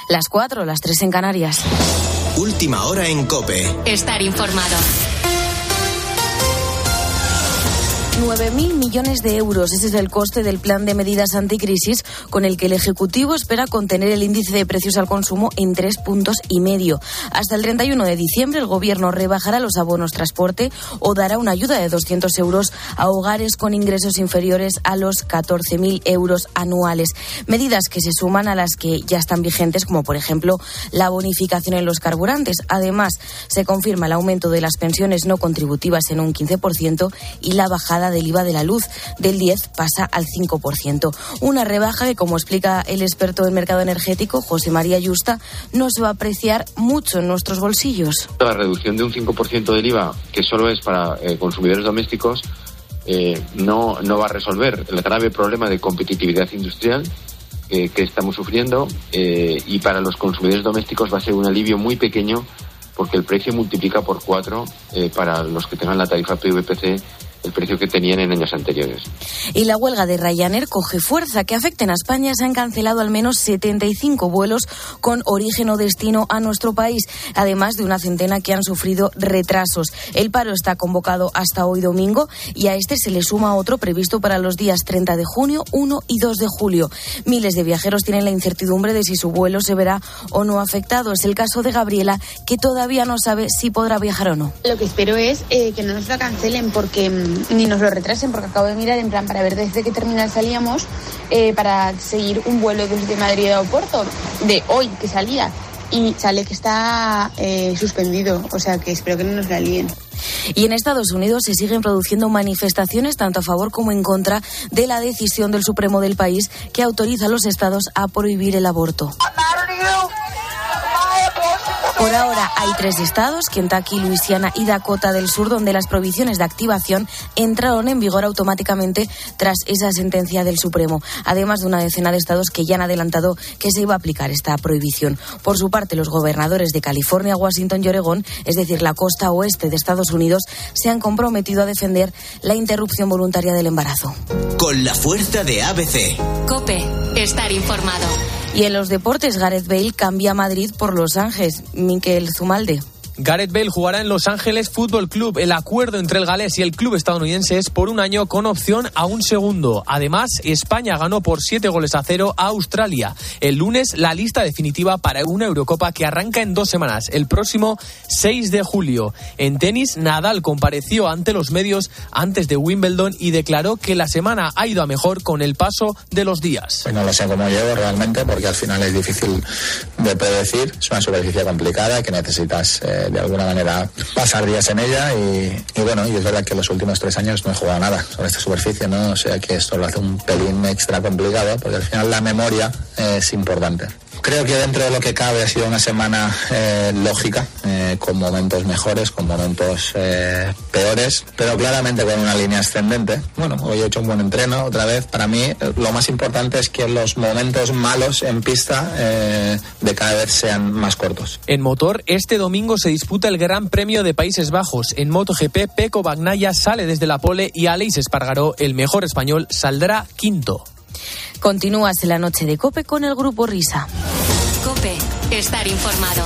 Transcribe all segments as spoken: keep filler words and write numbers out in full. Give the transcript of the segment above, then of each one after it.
Las cuatro, las tres en Canarias. Última hora en COPE. Estar informado. nueve mil millones de euros. Ese es el coste del plan de medidas anticrisis con el que el Ejecutivo espera contener el índice de precios al consumo en tres puntos y medio. Hasta el treinta y uno de diciembre el Gobierno rebajará los abonos transporte o dará una ayuda de doscientos euros a hogares con ingresos inferiores a los catorce mil euros anuales. Medidas que se suman a las que ya están vigentes, como por ejemplo la bonificación en los carburantes. Además, se confirma el aumento de las pensiones no contributivas en un quince por ciento y la bajada del I V A de la luz del diez pasa al cinco por ciento. Una rebaja que, como explica el experto del mercado energético, José María Yusta, no se va a apreciar mucho en nuestros bolsillos. La reducción de un cinco por ciento del I V A, que solo es para eh, consumidores domésticos, eh, no, no va a resolver el grave problema de competitividad industrial eh, que estamos sufriendo eh, y para los consumidores domésticos va a ser un alivio muy pequeño porque el precio multiplica por cuatro eh, para los que tengan la tarifa P V P C el precio que tenían en años anteriores. Y la huelga de Ryanair coge fuerza. Que afecten a España, se han cancelado al menos setenta y cinco vuelos con origen o destino a nuestro país, además de una centena que han sufrido retrasos. El paro está convocado hasta hoy domingo y a este se le suma otro previsto para los días treinta de junio, uno y dos de julio. Miles de viajeros tienen la incertidumbre de si su vuelo se verá o no afectado. Es el caso de Gabriela, que todavía no sabe si podrá viajar o no. Lo que espero es eh, que no nos la cancelen porque ni nos lo retrasen, porque acabo de mirar en plan para ver desde qué terminal salíamos eh, para seguir un vuelo desde Madrid a Oporto de hoy que salía y sale que está eh, suspendido, o sea que espero que no nos la líen. Y en Estados Unidos se siguen produciendo manifestaciones tanto a favor como en contra de la decisión del Supremo del país que autoriza a los estados a prohibir el aborto. Por ahora hay tres estados, Kentucky, Luisiana y Dakota del Sur, donde las prohibiciones de activación entraron en vigor automáticamente tras esa sentencia del Supremo, además de una decena de estados que ya han adelantado que se iba a aplicar esta prohibición. Por su parte, los gobernadores de California, Washington y Oregón, es decir, la costa oeste de Estados Unidos, se han comprometido a defender la interrupción voluntaria del embarazo. Con la fuerza de A B C. COPE. Estar informado. Y en los deportes, Gareth Bale cambia Madrid por Los Ángeles. Miquel Zumalde. Gareth Bale jugará en Los Ángeles Fútbol Club. El acuerdo entre el galés y el club estadounidense es por un año con opción a un segundo. Además, España ganó por siete goles a cero a Australia. El lunes, la lista definitiva para una Eurocopa que arranca en dos semanas, el próximo seis de julio. En tenis, Nadal compareció ante los medios antes de Wimbledon y declaró que la semana ha ido a mejor con el paso de los días. No lo sé cómo llevo realmente, porque al final es difícil de predecir. Es una superficie complicada que necesitas Eh, de alguna manera pasar días en ella y, y bueno, y es verdad que los últimos tres años no he jugado nada sobre esta superficie, ¿no? O sea que esto lo hace un pelín extra complicado porque al final la memoria es importante. Creo que dentro de lo que cabe ha sido una semana eh, lógica, eh, con momentos mejores, con momentos eh, peores, pero claramente con una línea ascendente. Bueno, hoy he hecho un buen entreno otra vez. Para mí eh, lo más importante es que los momentos malos en pista eh, de cada vez sean más cortos. En motor, este domingo se disputa el Gran Premio de Países Bajos. En MotoGP, Pecco Bagnaia sale desde la pole y Aleix Espargaró, el mejor español, saldrá quinto. Continúas en la noche de COPE con el Grupo Risa. COPE. Estar informado.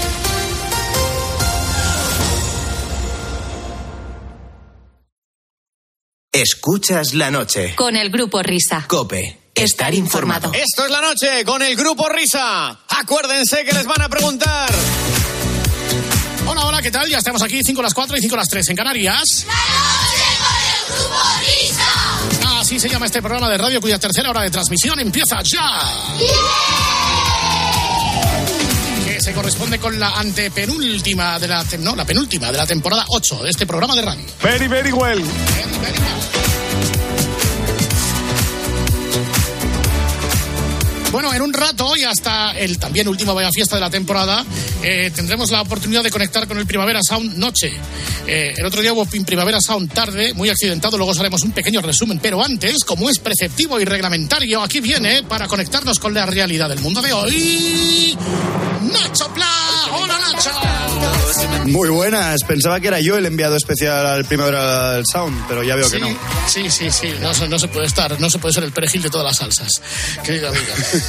Escuchas la noche. Con el Grupo Risa. COPE. Estar informado. Esto es la noche con el Grupo Risa. Acuérdense que les van a preguntar. Hola, hola, ¿qué tal? Ya estamos aquí, cinco a las cuatro y cinco a las tres en Canarias. ¡La noche con el Grupo Risa! Así se llama este programa de radio cuya tercera hora de transmisión empieza ya. ¡Yeah! Que se corresponde con la antepenúltima de la... No, la penúltima de la temporada ocho de este programa de radio. Very, very well. Very, very well. Bueno, en un rato y hasta el también último Vaya Fiesta de la temporada eh, tendremos la oportunidad de conectar con el Primavera Sound noche. Eh, el otro día hubo Primavera Sound tarde, muy accidentado, luego os haremos un pequeño resumen, pero antes, como es preceptivo y reglamentario, aquí viene para conectarnos con la realidad del mundo de hoy, Nacho Pla. ¡Hola, Nacho! Muy buenas, pensaba que era yo el enviado especial al Primavera Sound, pero ya veo sí, que no. Sí, sí, sí, no, no se puede estar, no se puede ser el perejil de todas las salsas, querido amigo.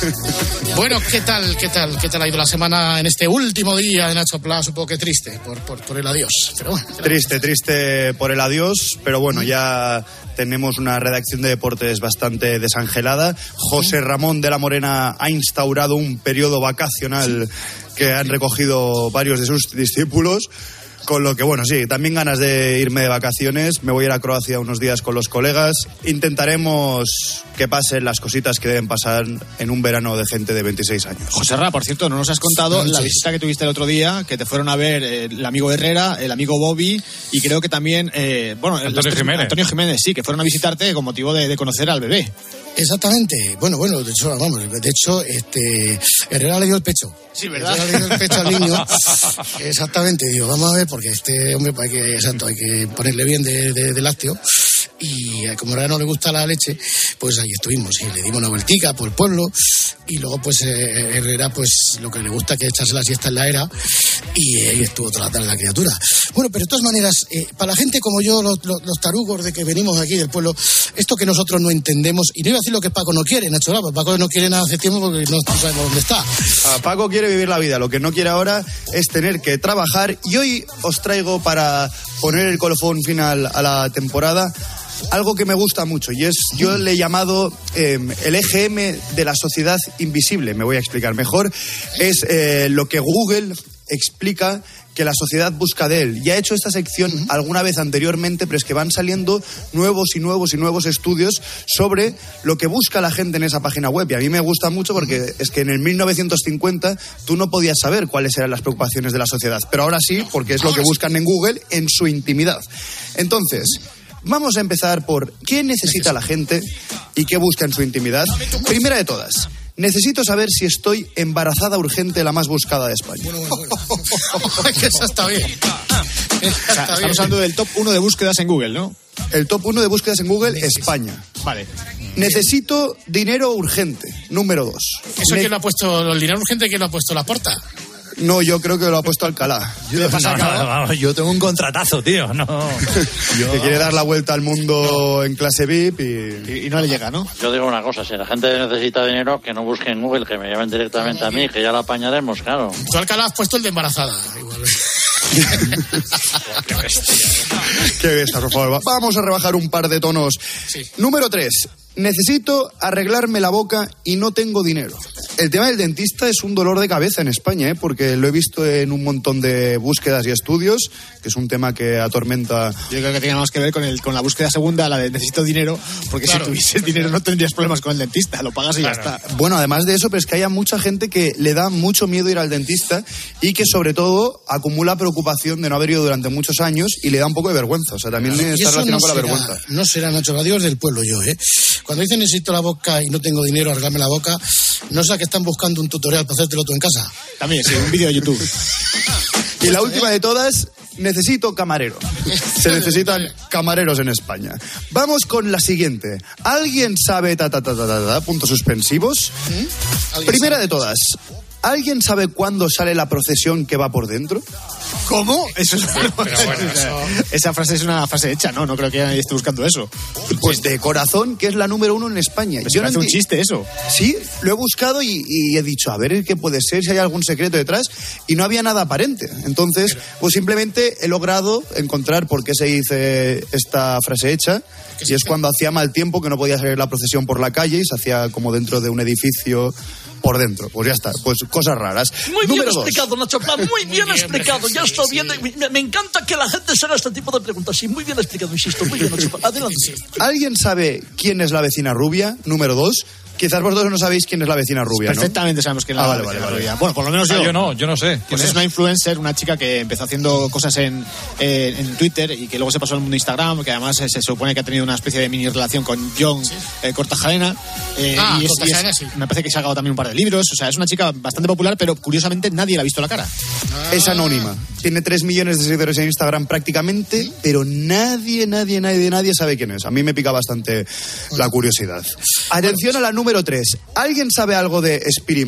Bueno, ¿qué tal, qué tal, qué tal ha ido la semana en este último día de Nacho Plas? Un poco que triste por, por, por el adiós, pero bueno. Triste, triste por el adiós, pero bueno, ya tenemos una redacción de deportes bastante desangelada. José Ramón de la Morena ha instaurado un periodo vacacional que han recogido varios de sus discípulos, con lo que, bueno, sí, también ganas de irme de vacaciones. Me voy a ir a Croacia unos días con los colegas. Intentaremos que pasen las cositas que deben pasar en un verano de gente de veintiséis años. José Ra, por cierto, no nos has contado la visita que tuviste el otro día, que te fueron a ver el amigo Herrera, el amigo Bobby y creo que también, eh, bueno, Antonio el, Jiménez. Antonio Jiménez, sí, que fueron a visitarte con motivo de, de conocer al bebé. Exactamente. Bueno, bueno, de hecho, vamos, de hecho, este, Herrera le dio el pecho. Sí, ¿verdad? Herrera le dio el pecho al niño. Exactamente, digo, vamos a ver, porque este hombre, pues, hay que, exacto, hay que ponerle bien de, de, de lácteo. Y como a Herrera no le gusta la leche, pues ahí estuvimos, y le dimos una vueltica por el pueblo, y luego pues eh, Herrera, pues lo que le gusta es que echarse la siesta en la era, y ahí eh, estuvo toda la tarde la criatura. Bueno, pero de todas maneras, eh, para la gente como yo, los, los, los tarugos de que venimos aquí del pueblo, esto que nosotros no entendemos, y no iba a decir lo que Paco no quiere, Nacho Lava, Paco no quiere nada hace tiempo porque no, no sabemos dónde está. A Paco quiere vivir la vida, lo que no quiere ahora es tener que trabajar, y hoy os traigo, para poner el colofón final a la temporada, algo que me gusta mucho, y es, yo le he llamado eh, el E G M de la sociedad invisible. Me voy a explicar mejor. Es eh, lo que Google explica que la sociedad busca de él. Ya he hecho esta sección uh-huh. alguna vez anteriormente, pero es que van saliendo nuevos y nuevos y nuevos estudios sobre lo que busca la gente en esa página web. Y a mí me gusta mucho porque uh-huh. es que en el mil novecientos cincuenta tú no podías saber cuáles eran las preocupaciones de la sociedad, pero ahora sí, porque es lo que buscan en Google en su intimidad. Entonces, vamos a empezar por qué necesita la gente y qué busca en su intimidad. Primera de todas, necesito saber si estoy embarazada urgente, la más buscada de España. Bueno, bueno, bueno. Esa está bien. Esa o sea, está estamos bien. hablando del top uno de búsquedas en Google, ¿no? El top uno de búsquedas en Google, España. Vale. Necesito dinero urgente, número dos. ¿Eso Ne- quién lo ha puesto, el dinero urgente, quién lo ha puesto? ¿La Porta? No, yo creo que lo ha puesto Alcalá. Yo, no, no, vamos, yo tengo un contratazo, tío. No. Yo... Que quiere dar la vuelta al mundo en clase V I P y... y... y no le llega, ¿no? Yo digo una cosa, si la gente necesita dinero, que no busque en Google, que me llamen directamente a mí, que ya la apañaremos, claro. Tú, Alcalá, has puesto el de embarazada. Igual. Qué bestia. Qué bestia, por favor. Vamos a rebajar un par de tonos. Sí. Número tres. Necesito arreglarme la boca y no tengo dinero. El tema del dentista es un dolor de cabeza en España, ¿eh? Porque lo he visto en un montón de búsquedas y estudios, que es un tema que atormenta. Yo creo que tiene más que ver con, el, con la búsqueda segunda, la de necesito dinero, porque claro, si tuvieses dinero no tendrías problemas con el dentista, lo pagas y claro. ya está. Bueno, además de eso, pero es que haya mucha gente que le da mucho miedo ir al dentista y que sobre todo acumula preocupación de no haber ido durante muchos años y le da un poco de vergüenza. O sea, también claro, está relacionado no con será, la vergüenza. No será, Nacho, adiós del pueblo yo, ¿eh? Cuando dicen necesito la boca y no tengo dinero, arreglarme la boca, no sé que están buscando un tutorial para hacértelo tú en casa. También, sí, un vídeo de YouTube. Y la última de todas, necesito camarero. Se necesitan camareros en España. Vamos con la siguiente. ¿Alguien sabe ta ta ta ta ta, ta puntos suspensivos? ¿Mm? Primera de todas. ¿Alguien sabe cuándo sale la procesión que va por dentro? ¿Cómo? Eso es... Pero bueno, eso... Esa frase es una frase hecha, ¿no? No creo que nadie esté buscando eso. Pues de corazón, que es la número uno en España. Yo no enti... un chiste eso. Sí, lo he buscado y, y he dicho, a ver qué puede ser, si hay algún secreto detrás, y no había nada aparente. Entonces, pues simplemente he logrado encontrar por qué se dice esta frase hecha, y es cuando hacía mal tiempo, que no podía salir la procesión por la calle y se hacía como dentro de un edificio por dentro. Pues ya está, pues cosas raras. Muy Número bien explicado, dos. Nacho Plan, muy bien Muy explicado. bien, Ya sí, está sí. bien. Me, me encanta que la gente se haga este tipo de preguntas. Sí, muy bien explicado, insisto. Muy bien, Nacho Plan. Adelante. ¿Alguien sabe quién es la vecina rubia? Número dos. Quizás vosotros no sabéis quién es la vecina rubia, ¿no? Perfectamente sabemos quién es Ah, la vale, vecina vale, rubia. vale. Bueno, por lo menos yo. Ah, yo no, yo no sé. Pues es? es una influencer, una chica que empezó haciendo cosas en, eh, en Twitter y que luego se pasó al mundo de Instagram, que además se, se supone que ha tenido una especie de mini relación con John ¿Sí? eh, Kortajarena. Eh, ah, y es, Kortajarena, y es, sí. Me parece que se ha sacado también un par de libros. O sea, es una chica bastante popular, pero curiosamente nadie le ha visto la cara. Ah. Es anónima. Tiene tres millones de seguidores en Instagram prácticamente, ¿Sí? pero nadie, nadie, nadie, nadie sabe quién es. A mí me pica bastante la curiosidad. Atención a la número tres. ¿Alguien sabe algo de Spiriman?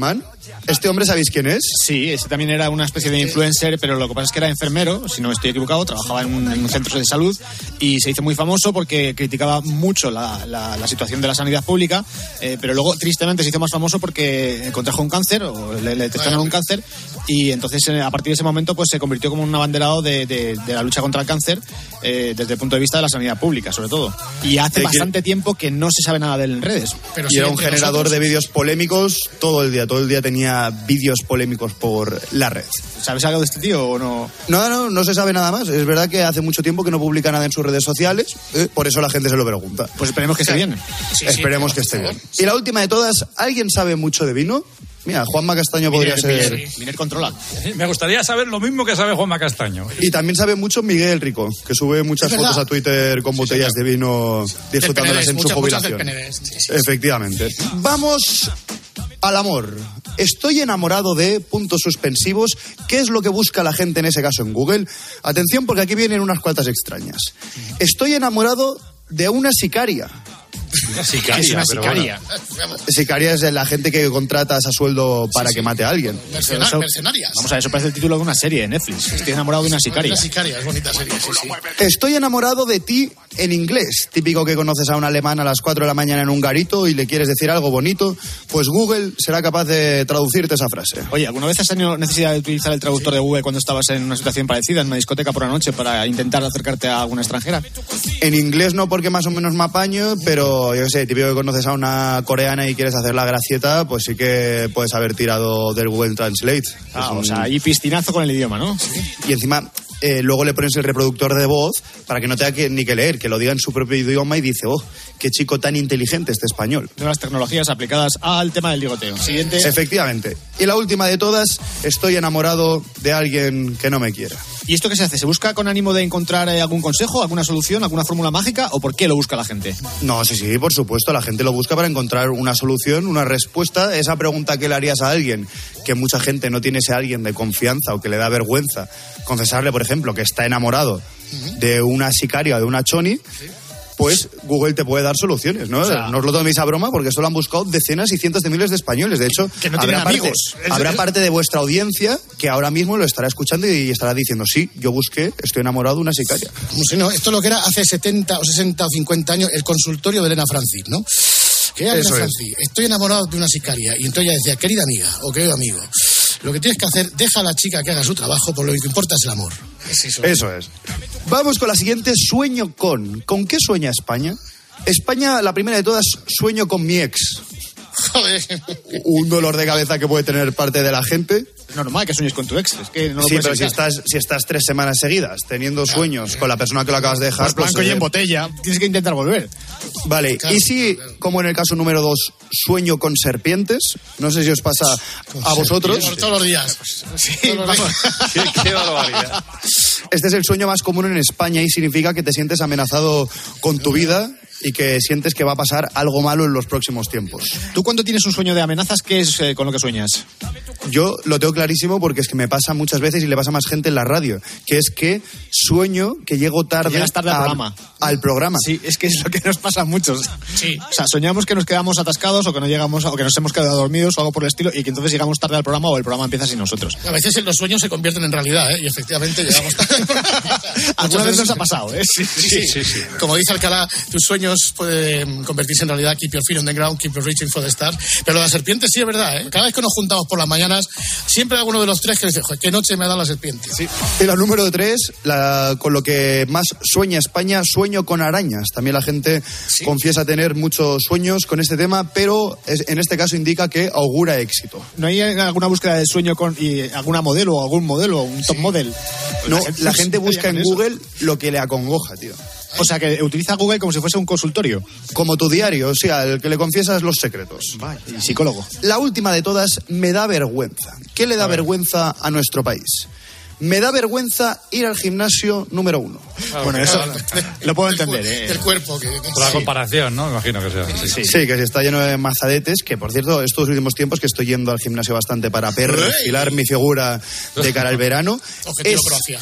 ¿Este hombre sabéis quién es? Sí, este también era una especie de influencer, pero lo que pasa es que era enfermero, si no estoy equivocado, trabajaba en un, en un centro de salud y se hizo muy famoso porque criticaba mucho la, la, la situación de la sanidad pública, eh, pero luego tristemente se hizo más famoso porque contrajo un cáncer, o le, le detectaron un cáncer, y entonces a partir de ese momento pues se convirtió como un abanderado de, de, de la lucha contra el cáncer, eh, desde el punto de vista de la sanidad pública, sobre todo. Y hace bastante tiempo que no se sabe nada de él en redes. Pero y sí, era un generador nosotros... de vídeos polémicos todo el día, todo el día tenía vídeos polémicos por la red. ¿Sabes algo de este tío o no? No, no, no se sabe nada más. Es verdad que hace mucho tiempo que no publica nada en sus redes sociales, eh, por eso la gente se lo pregunta. Pues esperemos que esté bien. Sí, esperemos sí, que esté bien. Y la última de todas, ¿alguien sabe mucho de vino? Mira, Juanma Castaño podría Miner, ser... Miner, Miner controla. Me gustaría saber lo mismo que sabe Juanma Castaño. Y también sabe mucho Miguel Rico, que sube muchas fotos a Twitter con botellas sí, de vino, disfrutándolas en muchas, su jubilación. Sí, sí, Efectivamente. Sí. Vamos al amor. Estoy enamorado de puntos suspensivos. ¿Qué es lo que busca la gente en ese caso en Google? Atención, porque aquí vienen unas cuantas extrañas. Estoy enamorado de una sicaria. Una sicaria, es una pero sicaria. Bueno. Sicaria es la gente que contratas a sueldo para sí, sí. que mate a alguien. Mercena- eso, mercenarias. Vamos a ver, eso parece el título de una serie de Netflix. Estoy enamorado de una sicaria. Una sicaria, es bonita serie, sí, sí. Estoy enamorado de ti en inglés. Típico que conoces a un alemán a las cuatro de la mañana en un garito y le quieres decir algo bonito, pues Google será capaz de traducirte esa frase. Oye, ¿alguna vez has tenido necesidad de utilizar el traductor de Google cuando estabas en una situación parecida, en una discoteca por la noche, para intentar acercarte a alguna extranjera? En inglés no, porque más o menos me apaño, pero yo qué sé, típico que conoces a una coreana y quieres hacer la gracieta, pues sí que puedes haber tirado del Google Translate. Ah, un... o sea, ahí piscinazo con el idioma, ¿no? Sí. Y encima... Eh, luego le pones el reproductor de voz para que no tenga que, ni que leer, que lo diga en su propio idioma y dice, oh, qué chico tan inteligente este español. Nuevas tecnologías aplicadas al tema del ligoteo. Siguiente. Efectivamente. Y la última de todas, estoy enamorado de alguien que no me quiera. ¿Y esto qué se hace? ¿Se busca con ánimo de encontrar eh, algún consejo, alguna solución, alguna fórmula mágica, o por qué lo busca la gente? No, sí, sí, por supuesto, la gente lo busca para encontrar una solución, una respuesta. Esa pregunta que le harías a alguien, que mucha gente no tiene ese alguien de confianza o que le da vergüenza confesarle, por ejemplo, que está enamorado de una sicaria o de una choni, pues Google te puede dar soluciones, ¿no? O sea, no os lo toméis a broma, porque esto lo han buscado decenas y cientos de miles de españoles. De hecho, que no habrá, amigos. Parte, habrá parte de vuestra audiencia que ahora mismo lo estará escuchando y estará diciendo, sí, yo busqué, estoy enamorado de una sicaria. Como si no, esto es lo que era hace setenta o sesenta o cincuenta años el consultorio de Elena Francis, ¿no? Que era Elena Francis, estoy enamorado de una sicaria. Y entonces ella decía, querida amiga o querido amigo, lo que tienes que hacer, deja a la chica que haga su trabajo, por lo que importa es el amor. Es eso. Eso es. Vamos con la siguiente, sueño con. ¿Con qué sueña España? España, la primera de todas, sueño con mi ex. Joder. Un dolor de cabeza que puede tener parte de la gente. Es normal que sueñes con tu ex. Es que no lo sí, pero si evitar. estás, si estás tres semanas seguidas teniendo claro, sueños claro. con la persona que lo acabas de dejar... Pues blanco pues, y en botella. Tienes que intentar volver. Vale, claro, y si, claro. como en el caso número dos, sueño con serpientes, no sé si os pasa con a vosotros. Por todos los días. Sí, todos los días. qué, qué barbaridad. Este es el sueño más común en España y significa que te sientes amenazado con tu vida y que sientes que va a pasar algo malo en los próximos tiempos. ¿Tú cuando tienes un sueño de amenazas, qué es eh, con lo que sueñas? Yo lo tengo clarísimo porque es que me pasa muchas veces y le pasa a más gente en la radio, que es que sueño que llego tarde, Llegas tarde al, a, programa. al programa. Sí, es que es lo que nos pasa a muchos. Sí. O sea, soñamos que nos quedamos atascados o que no llegamos o que nos hemos quedado dormidos o algo por el estilo y que entonces llegamos tarde al programa o el programa empieza sin nosotros. A veces los sueños se convierten en realidad, ¿eh? Y efectivamente llegamos tarde. Alguna vez nos ha pasado, ¿eh? Sí sí, sí, sí, sí. Como dice Alcalá, tus sueños pueden convertirse en realidad. Keep your feet on the ground, keep your reaching for the stars. Pero lo de las serpientes sí es verdad, ¿eh? Cada vez que nos juntamos por las mañanas, siempre hay alguno de los tres que dice, joder, qué noche me ha dado la serpiente. Sí. Y la número tres, la, con lo que más sueña España, sueño con arañas. También la gente sí. confiesa tener muchos sueños con este tema, pero es, en este caso indica que augura éxito. ¿No hay alguna búsqueda de sueño con y alguna modelo o algún modelo, un top sí. model? No, la gente, la gente busca en Google eso. Lo que le acongoja, tío. O sea, que utiliza Google como si fuese un consultorio. Como tu diario, o sea, el que le confiesas los secretos. Vale, y psicólogo. La última de todas, me da vergüenza. ¿Qué le da a vergüenza a nuestro país? Me da vergüenza ir al gimnasio número uno. Claro, bueno, eso claro. lo puedo entender. El, ¿eh? el cuerpo. Que, Por la sí. comparación, ¿no? Imagino que sea. Sí. Sí. sí, que si está lleno de mazadetes, que por cierto, estos últimos tiempos que estoy yendo al gimnasio bastante para perfilar mi figura de cara al verano. Objetivo es, Croacia.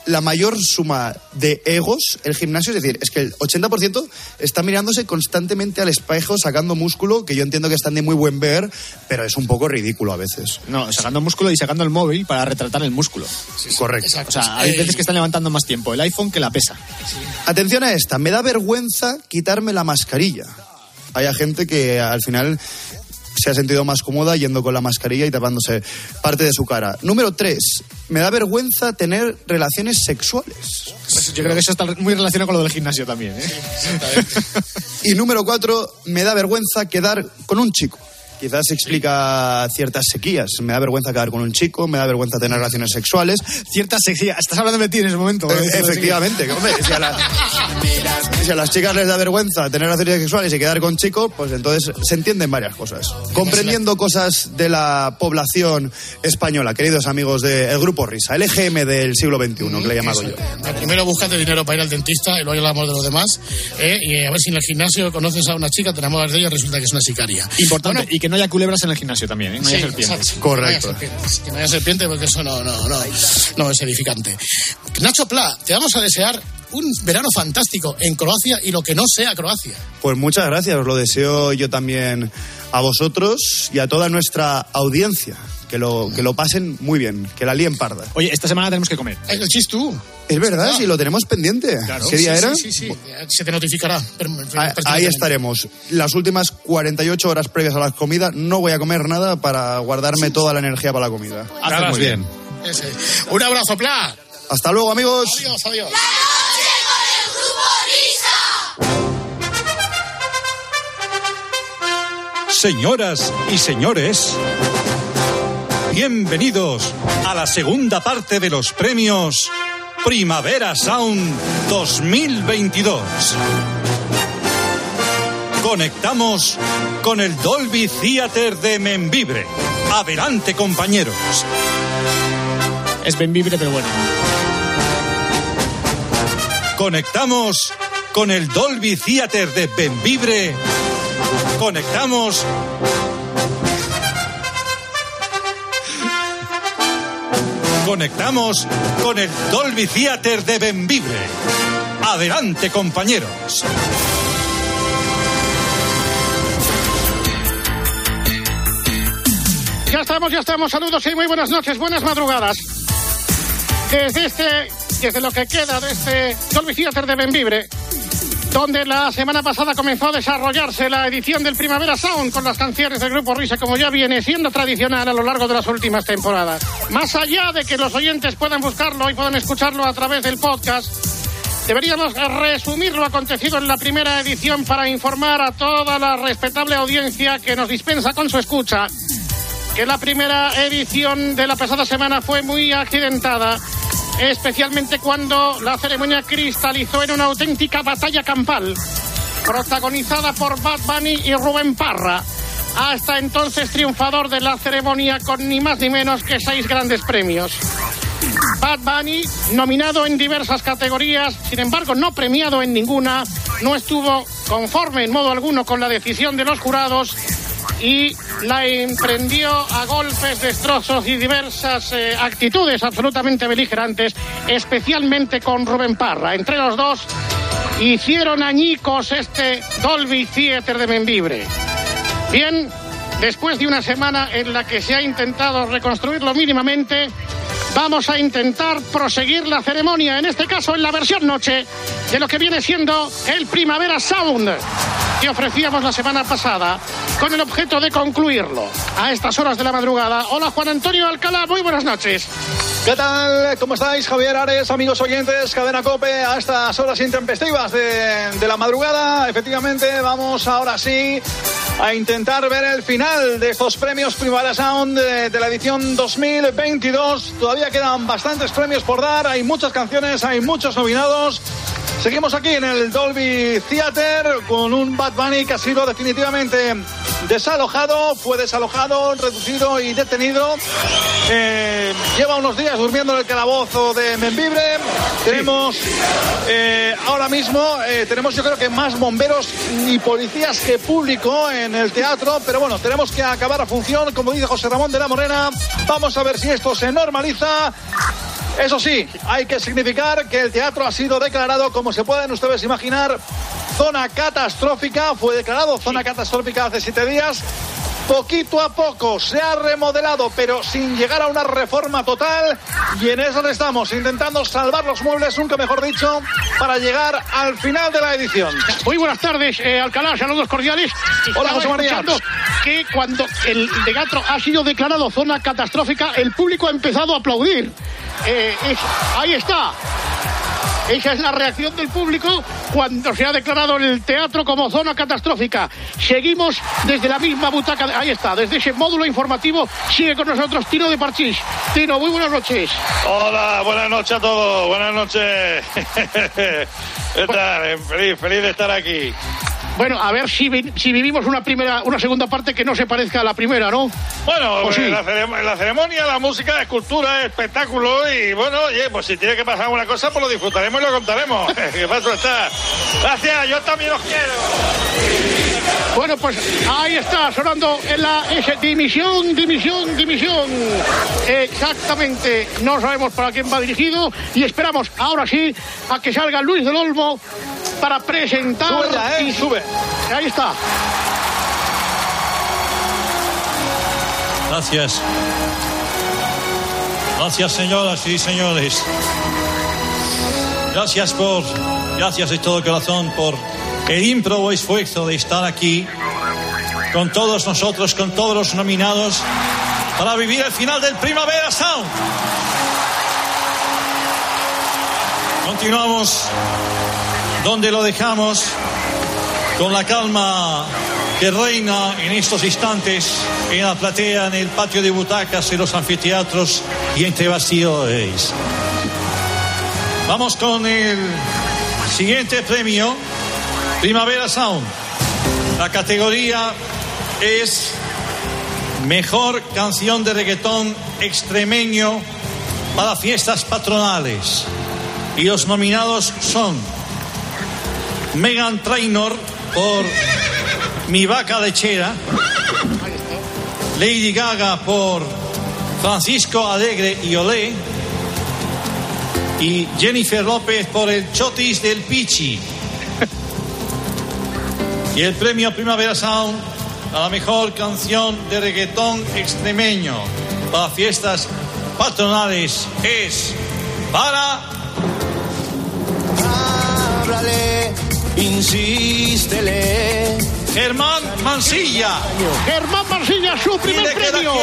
la mayor suma de egos el gimnasio, es decir, es que el ochenta por ciento está mirándose constantemente al espejo, sacando músculo, que yo entiendo que están de muy buen ver, pero es un poco ridículo a veces. No, sacando músculo y sacando el móvil para retratar el músculo. Sí, sí, correcto. Exacto. O sea, hay veces que están levantando más tiempo el iPhone que la pesa. Sí. Atención a esta, me da vergüenza quitarme la mascarilla. Hay gente que al final se ha sentido más cómoda yendo con la mascarilla y tapándose parte de su cara. Número tres, me da vergüenza tener relaciones sexuales. Pues yo creo que eso está muy relacionado con lo del gimnasio también, ¿eh? Sí, y número cuatro, me da vergüenza quedar con un chico. Quizás explica ciertas sequías. Me da vergüenza quedar con un chico, me da vergüenza tener relaciones sexuales. Ciertas sequías. Estás hablando de ti en ese momento. Eh, efectivamente. Hombre, si, a la, si a las chicas les da vergüenza tener relaciones sexuales y quedar con chicos, pues entonces se entienden varias cosas. Comprendiendo cosas de la población española, queridos amigos del Grupo Risa, el E G M del siglo veintiuno, que le he llamado yo. Primero búscate dinero para ir al dentista y luego hablamos de los demás. ¿eh? Y a ver si en el gimnasio conoces a una chica, te enamoras de ella y resulta que es una sicaria. Importante. Bueno, y que no haya culebras en el gimnasio también, ¿eh? No haya sí, serpientes. Exacto. Correcto. No haya serpientes. Que no haya serpiente porque eso no, no, no, no es edificante. Nacho Pla, te vamos a desear un verano fantástico en Croacia y lo que no sea Croacia. Pues muchas gracias, os lo deseo yo también a vosotros y a toda nuestra audiencia. Que lo, que lo pasen muy bien, que la líen parda. Oye, esta semana tenemos que comer. El chis tú. Es verdad, si lo tenemos pendiente. Claro, ¿Qué día sí, era? Sí, sí, sí, se te notificará. Ahí, ahí estaremos. Las últimas cuarenta y ocho horas previas a la comida no voy a comer nada para guardarme toda la energía para la comida. Haces muy bien. bien. Ese. Un abrazo, Pla. Hasta luego, amigos. Adiós, adiós. La noche con el Grupo Risa. Señoras y señores, bienvenidos a la segunda parte de los premios Primavera Sound dos mil veintidós. Conectamos con el Dolby Theatre de Membibre. Adelante, compañeros. Es Membibre, pero bueno. Conectamos con el Dolby Theatre de Membibre. Conectamos Conectamos con el Dolby Theatre de Membibre. Adelante, compañeros. Ya estamos, ya estamos. Saludos y muy buenas noches, buenas madrugadas. Desde este, desde lo que queda de este Dolby Theatre de Membibre, donde la semana pasada comenzó a desarrollarse la edición del Primavera Sound con las canciones del Grupo Risa, como ya viene siendo tradicional a lo largo de las últimas temporadas. Más allá de que los oyentes puedan buscarlo y puedan escucharlo a través del podcast, deberíamos resumir lo acontecido en la primera edición para informar a toda la respetable audiencia que nos dispensa con su escucha que la primera edición de la pasada semana fue muy accidentada, especialmente cuando la ceremonia cristalizó en una auténtica batalla campal, protagonizada por Bad Bunny y Rubén Parra, hasta entonces triunfador de la ceremonia con ni más ni menos que seis grandes premios. Bad Bunny, nominado en diversas categorías, sin embargo no premiado en ninguna, no estuvo conforme en modo alguno con la decisión de los jurados y la emprendió a golpes, destrozos y diversas eh, actitudes absolutamente beligerantes, especialmente con Rubén Parra. Entre los dos hicieron añicos este Dolby Theatre de Membibre. Bien, después de una semana en la que se ha intentado reconstruirlo mínimamente, vamos a intentar proseguir la ceremonia, en este caso en la versión noche, de lo que viene siendo el Primavera Sound que ofrecíamos la semana pasada, con el objeto de concluirlo a estas horas de la madrugada. Hola, Juan Antonio Alcalá, muy buenas noches. ¿Qué tal? ¿Cómo estáis? Javier Ares, amigos oyentes, Cadena COPE, a estas horas intempestivas de, de la madrugada. Efectivamente, vamos ahora sí a intentar ver el final de estos premios Primavera Sound de, de la edición dos mil veintidós. Todavía quedan bastantes premios por dar, hay muchas canciones, hay muchos nominados. Seguimos aquí en el Dolby Theatre con un Bad Bunny que ha sido definitivamente desalojado, fue desalojado, reducido y detenido. Eh, lleva unos días durmiendo en el calabozo de Membibre. Tenemos eh, ahora mismo, eh, tenemos yo creo que más bomberos y policías que público en el teatro, pero bueno, tenemos que acabar la función, como dice José Ramón de la Morena. Vamos a ver si esto se normaliza. Eso sí, hay que significar que el teatro ha sido declarado, como se pueden ustedes imaginar, zona catastrófica. Fue declarado zona catastrófica hace siete días. Poquito a poco se ha remodelado, pero sin llegar a una reforma total. Y en eso estamos, intentando salvar los muebles, nunca mejor dicho, para llegar al final de la edición. Muy buenas tardes, eh, Alcalá, saludos cordiales. Hola, José María. Que cuando el teatro ha sido declarado zona catastrófica, el público ha empezado a aplaudir. Eh, es, ahí está. Esa es la reacción del público cuando se ha declarado el teatro como zona catastrófica. Seguimos desde la misma butaca. Ahí está, desde ese módulo informativo sigue con nosotros Tino de Parchís. Tino, muy buenas noches. Hola, buenas noches a todos. Buenas noches. ¿Qué tal? Feliz, feliz de estar aquí. Bueno, a ver si, si vivimos una primera, una segunda parte que no se parezca a la primera, ¿no? Bueno, sí? la, cerem- la ceremonia, la música, es cultura, es espectáculo y bueno, oye, pues si tiene que pasar alguna cosa, pues lo disfrutaremos y lo contaremos. ¿Qué paso está? Gracias, yo también os quiero. Bueno, pues ahí está, sonando en la ese, dimisión, dimisión, dimisión. Exactamente, no sabemos para quién va dirigido y esperamos ahora sí a que salga Luis del Olmo para presentar. Sube ya, ¿eh? Y sube. Ahí está. Gracias. Gracias, señoras y señores. Gracias por, gracias de todo corazón por el ímprobo esfuerzo de estar aquí con todos nosotros, con todos los nominados para vivir el final del Primavera Sound. Continuamos donde lo dejamos, con la calma que reina en estos instantes en la platea, en el patio de butacas de los anfiteatros y entre bastidores. Vamos con el siguiente premio, Primavera Sound. La categoría es Mejor Canción de Reggaetón Extremeño para Fiestas Patronales. Y los nominados son Meghan Trainor por Mi Vaca Lechera, Lady Gaga por Francisco Alegre y Olé, y Jennifer López por El Chotis del Pichi. Y el premio Primavera Sound a la mejor canción de reggaetón extremeño para fiestas patronales es para... Háblale, insístele. Germán Mansilla. Germán Mansilla, su primer Dile premio.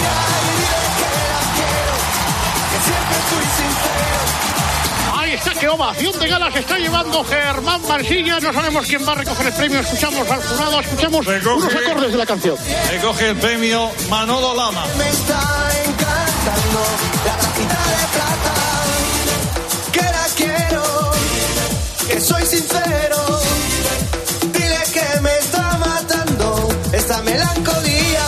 Ahí está, qué ovación de gala se está llevando Germán Mansilla. No sabemos quién va a recoger el premio. Escuchamos al jurado, escuchamos recoge, unos acordes de la canción. Recoge el premio Manolo Lama. Me está encantando la tacita de plata. Que la quiero, que soy sincero. Dile que me está matando esta melancolía.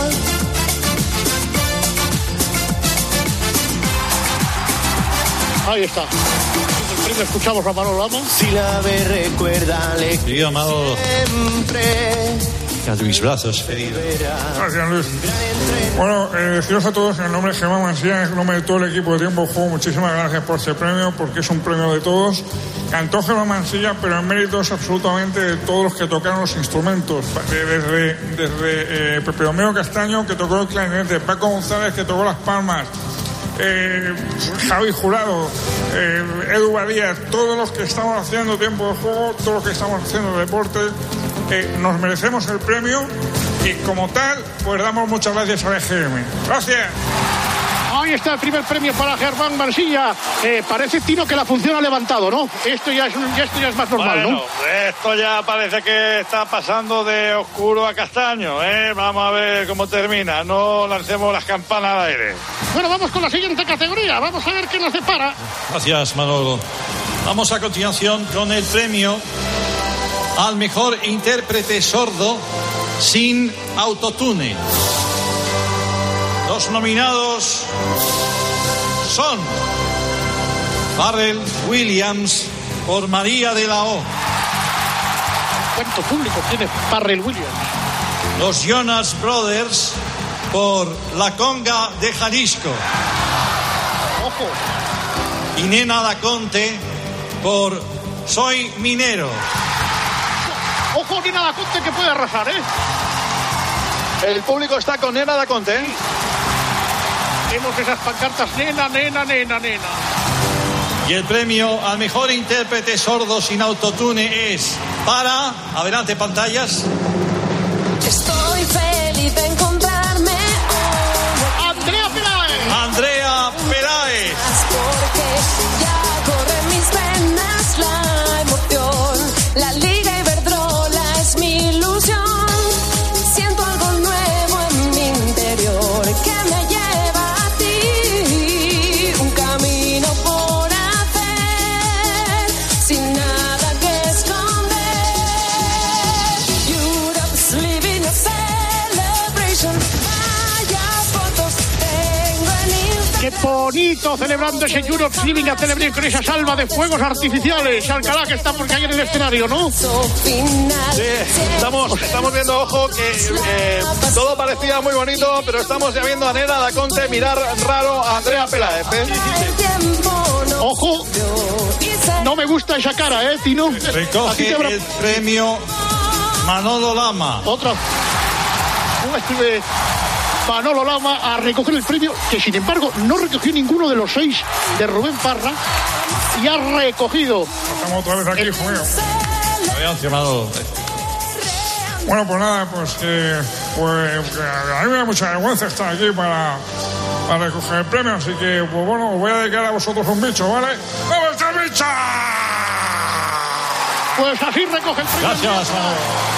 Ahí está. El premio escuchamos a Manolo Lama. Si la ve, recuérdale Querido Manolo, siempre. a tus brazos, querido. Gracias, Luis. Bueno, eh, deciros a todos en el nombre de Germán Mansilla, en nombre de todo el equipo de Tiempo de Juego, muchísimas gracias por este premio, porque es un premio de todos. Cantó Germán Mansilla, pero el mérito es absolutamente de todos los que tocaron los instrumentos. Desde, desde eh, Pepe Romero Castaño, que tocó el clarinete, Paco González, que tocó las palmas, eh, Javi Jurado, eh, Edu Badía, todos los que estamos haciendo Tiempo de Juego, todos los que estamos haciendo deporte, eh, nos merecemos el premio y como tal, pues damos muchas gracias a la E G M. Gracias. Ahí está el primer premio para Germán Mansilla. Eh, parece, Tino, que la función ha levantado, ¿no? Esto ya es, un, ya esto ya es más normal, bueno, ¿no? Esto ya parece que está pasando de oscuro a castaño, ¿eh? Vamos a ver cómo termina. No lancemos las campanas al aire. Bueno, vamos con la siguiente categoría. Vamos a ver qué nos depara. Gracias, Manolo. Vamos a continuación con el premio al mejor intérprete sordo sin autotune. Los nominados son Pharrell Williams por María de la O. ¿Cuánto público tiene Pharrell Williams? Los Jonas Brothers por La Conga de Jalisco. Ojo. y Nena Daconte por Soy Minero. Ojo, Nena Daconte que puede arrasar, ¿eh? El público está con Nena Daconte, ¿eh? Vemos esas pancartas, nena, nena, nena, nena. Y el premio al mejor intérprete sordo sin autotune es para... Adelante, pantallas. Estoy feliz de encontrarme hoy. Andrea Peláez. Andrea Peláez. Porque ya corre en mis venas la emoción. La Liga Iberdrola es mi ilusión. Siento algo nuevo en mi interior que me lleva a ti. Un camino por hacer sin nada que esconder. Europe's living a celebration. Vaya fotos tengo en Instagram. Qué bonito celebrando ese Europe's Living a Celebration con esa salva de fuegos artificiales. Alcalá que está por caer en el escenario, ¿no? Sí, estamos, estamos viendo, ojo, que eh, todo parecía muy bonito, pero estamos ya viendo a Nena Daconte mirar raro a Andrea Peláez, ¿eh? Ojo, no me gusta esa cara, ¿eh, Tino? Recoge habrá... el premio Manolo Lama. Otra. Vuelve Manolo Lama a recoger el premio, que sin embargo no recogió ninguno de los seis de Rubén Parra y ha recogido. Estamos otra vez aquí, hijo mío. Habían firmado. Bueno, pues nada, pues que pues, a mí me da mucha vergüenza estar aquí para, para recoger el premio, así que, pues bueno, os voy a dedicar a vosotros un bicho, ¿vale? ¡Vamos, el bicho! Pues así recoge el premio. Gracias, Manolo.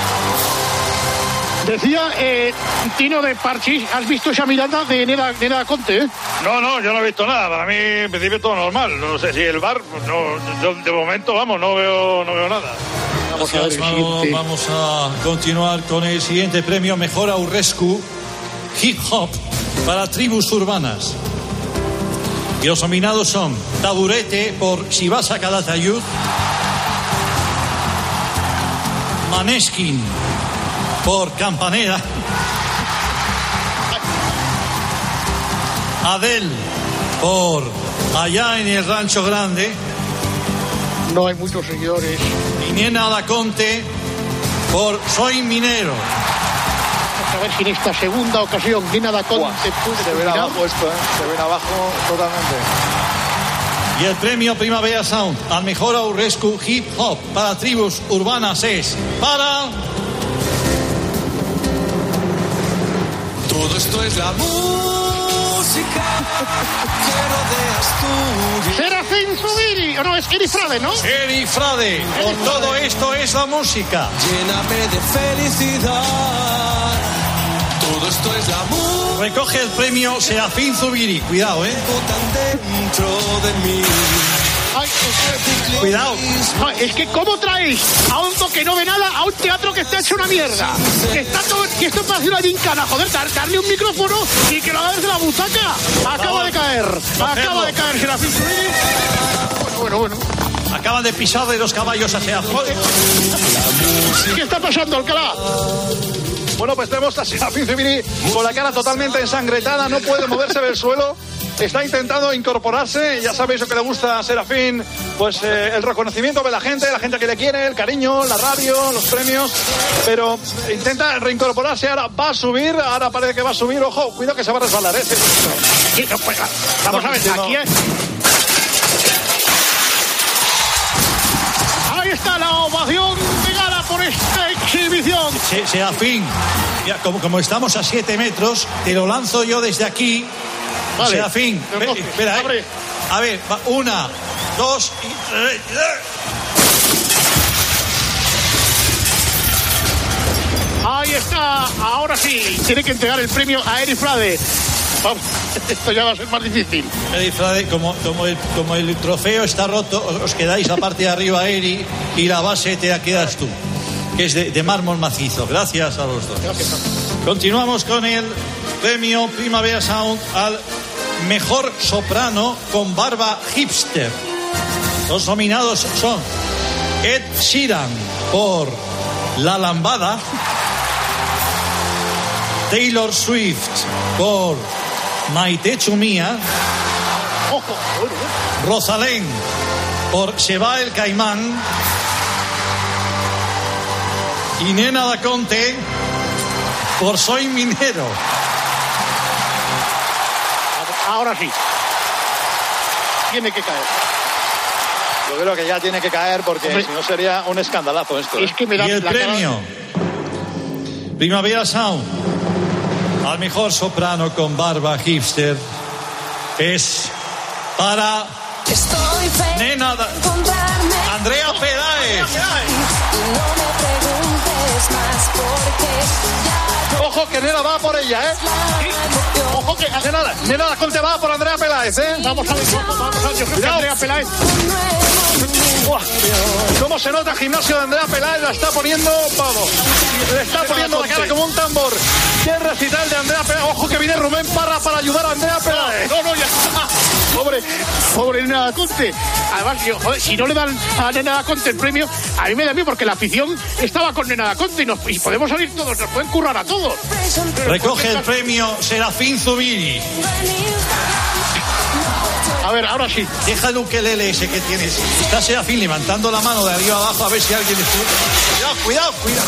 Decía eh, Tino de Parchís, ¿has visto esa mirada de Nena, Nena Daconte, eh? No, no, yo no he visto nada. Para mí, en principio, todo normal. No sé si el bar, no, yo de momento, vamos, no veo, no veo nada. Vamos a ver Gracias, el Manolo. siguiente. Vamos a continuar con el siguiente premio, Mejor Aurrescu Hip Hop para tribus urbanas. Y los nominados son Taburete por Shibasa Calatayud, Maneskin por Campanera, Adel por Allá en el Rancho Grande, No hay muchos seguidores. y Nena Daconte por Soy Minero. Vamos a ver si en esta segunda ocasión Nena Daconte puede Se ve terminar. abajo esto, ¿eh? Se ve abajo totalmente. Y el premio Primavera Sound al mejor Aurrescu Hip Hop para tribus urbanas es para... Todo esto es la música que rodeas tú. Serafín Zubiri, o no, es Eri Frade, ¿no? Eri Frade, por todo esto es la música. Lléname de felicidad. Todo esto es la música. Recoge el premio Serafín Zubiri. Cuidado, ¿eh? Tan dentro de mí. Ay, es que- Cuidado. No, es que ¿cómo traéis a un que no ve nada a un teatro que está hecho una mierda? Que está todo, que esto parece una gincana, joder, dar- darle un micrófono y que lo haga desde la butaca. Acaba de caer, acaba de caer Serafín Zubiri. Bueno, bueno, bueno. Acaban de pisar de los caballos hacia afuera. ¿Qué está pasando, Alcalá? Bueno, pues tenemos a Serafín Zubiri con la cara totalmente ensangrentada, no puede moverse del suelo. Está intentando incorporarse, ya sabéis lo que le gusta a Serafín, pues eh, el reconocimiento de la gente, la gente que le quiere, el cariño, la radio, los premios, pero intenta reincorporarse, ahora va a subir, ahora parece que va a subir, ojo, cuidado que se va a resbalar, ¿eh? Sí, no, pues, vamos a ver, aquí es... Ahí está la ovación de gala por esta exhibición. Se- Serafín, ya, como, como estamos a siete metros, te lo lanzo yo desde aquí. Vale. Serafín, ve- Entonces, espera, abre. eh. A ver, va, una, dos y tres. Ahí está, ahora sí, tiene que entregar el premio a Eri Frade. Vamos, esto ya va a ser más difícil. Eri Frade, como, como, el, como el trofeo está roto, os quedáis la parte de arriba, Eri, y la base te la quedas tú, que es de, de mármol macizo. Gracias a los dos. Continuamos con el premio Primavera Sound al mejor soprano con barba hipster. Los nominados son Ed Sheeran por La Lambada, Taylor Swift por Maite Chumía, ojo. Bueno, bueno. Rosalén por Se va el caimán. Y Nena Daconte por Soy minero. Ahora sí. Tiene que caer. Yo creo que ya tiene que caer porque Hombre, si no sería un escandalazo esto. ¿eh? Es que me da Y el la premio cara... Primavera Sound al mejor soprano con barba hipster es para Estoy feliz Nena da... encontrarme Andrea Peláez. y no me preguntes más porque ya Ojo que Nena va por ella, ¿eh? Ojo que... Nena, Nena Daconte va por Andrea Peláez, ¿eh? Vamos a ver, vamos, vamos a ver. Yo creo que Cuidado. Andrea Peláez... Buah. ¿Cómo se nota el gimnasio de Andrea Peláez? La está poniendo, vamos, le está poniendo la cara como un tambor. ¡Qué recital de Andrea Peláez! ¡Ojo que viene Rubén Parra para ayudar a Andrea Peláez! No, no, ya está. Pobre, pobre Nena Daconte. Además, yo, joder, si no le dan a Nena Daconte el premio, a mí me da miedo porque la afición estaba con Nena Daconte y, nos, y podemos salir todos, nos pueden currar a todos. Recoge el premio Serafín Zubiri. A ver, ahora sí. Deja el ukelele ese que tienes. Está Serafín levantando la mano de arriba abajo a ver si alguien escucha. Cuidado, cuidado, cuidado.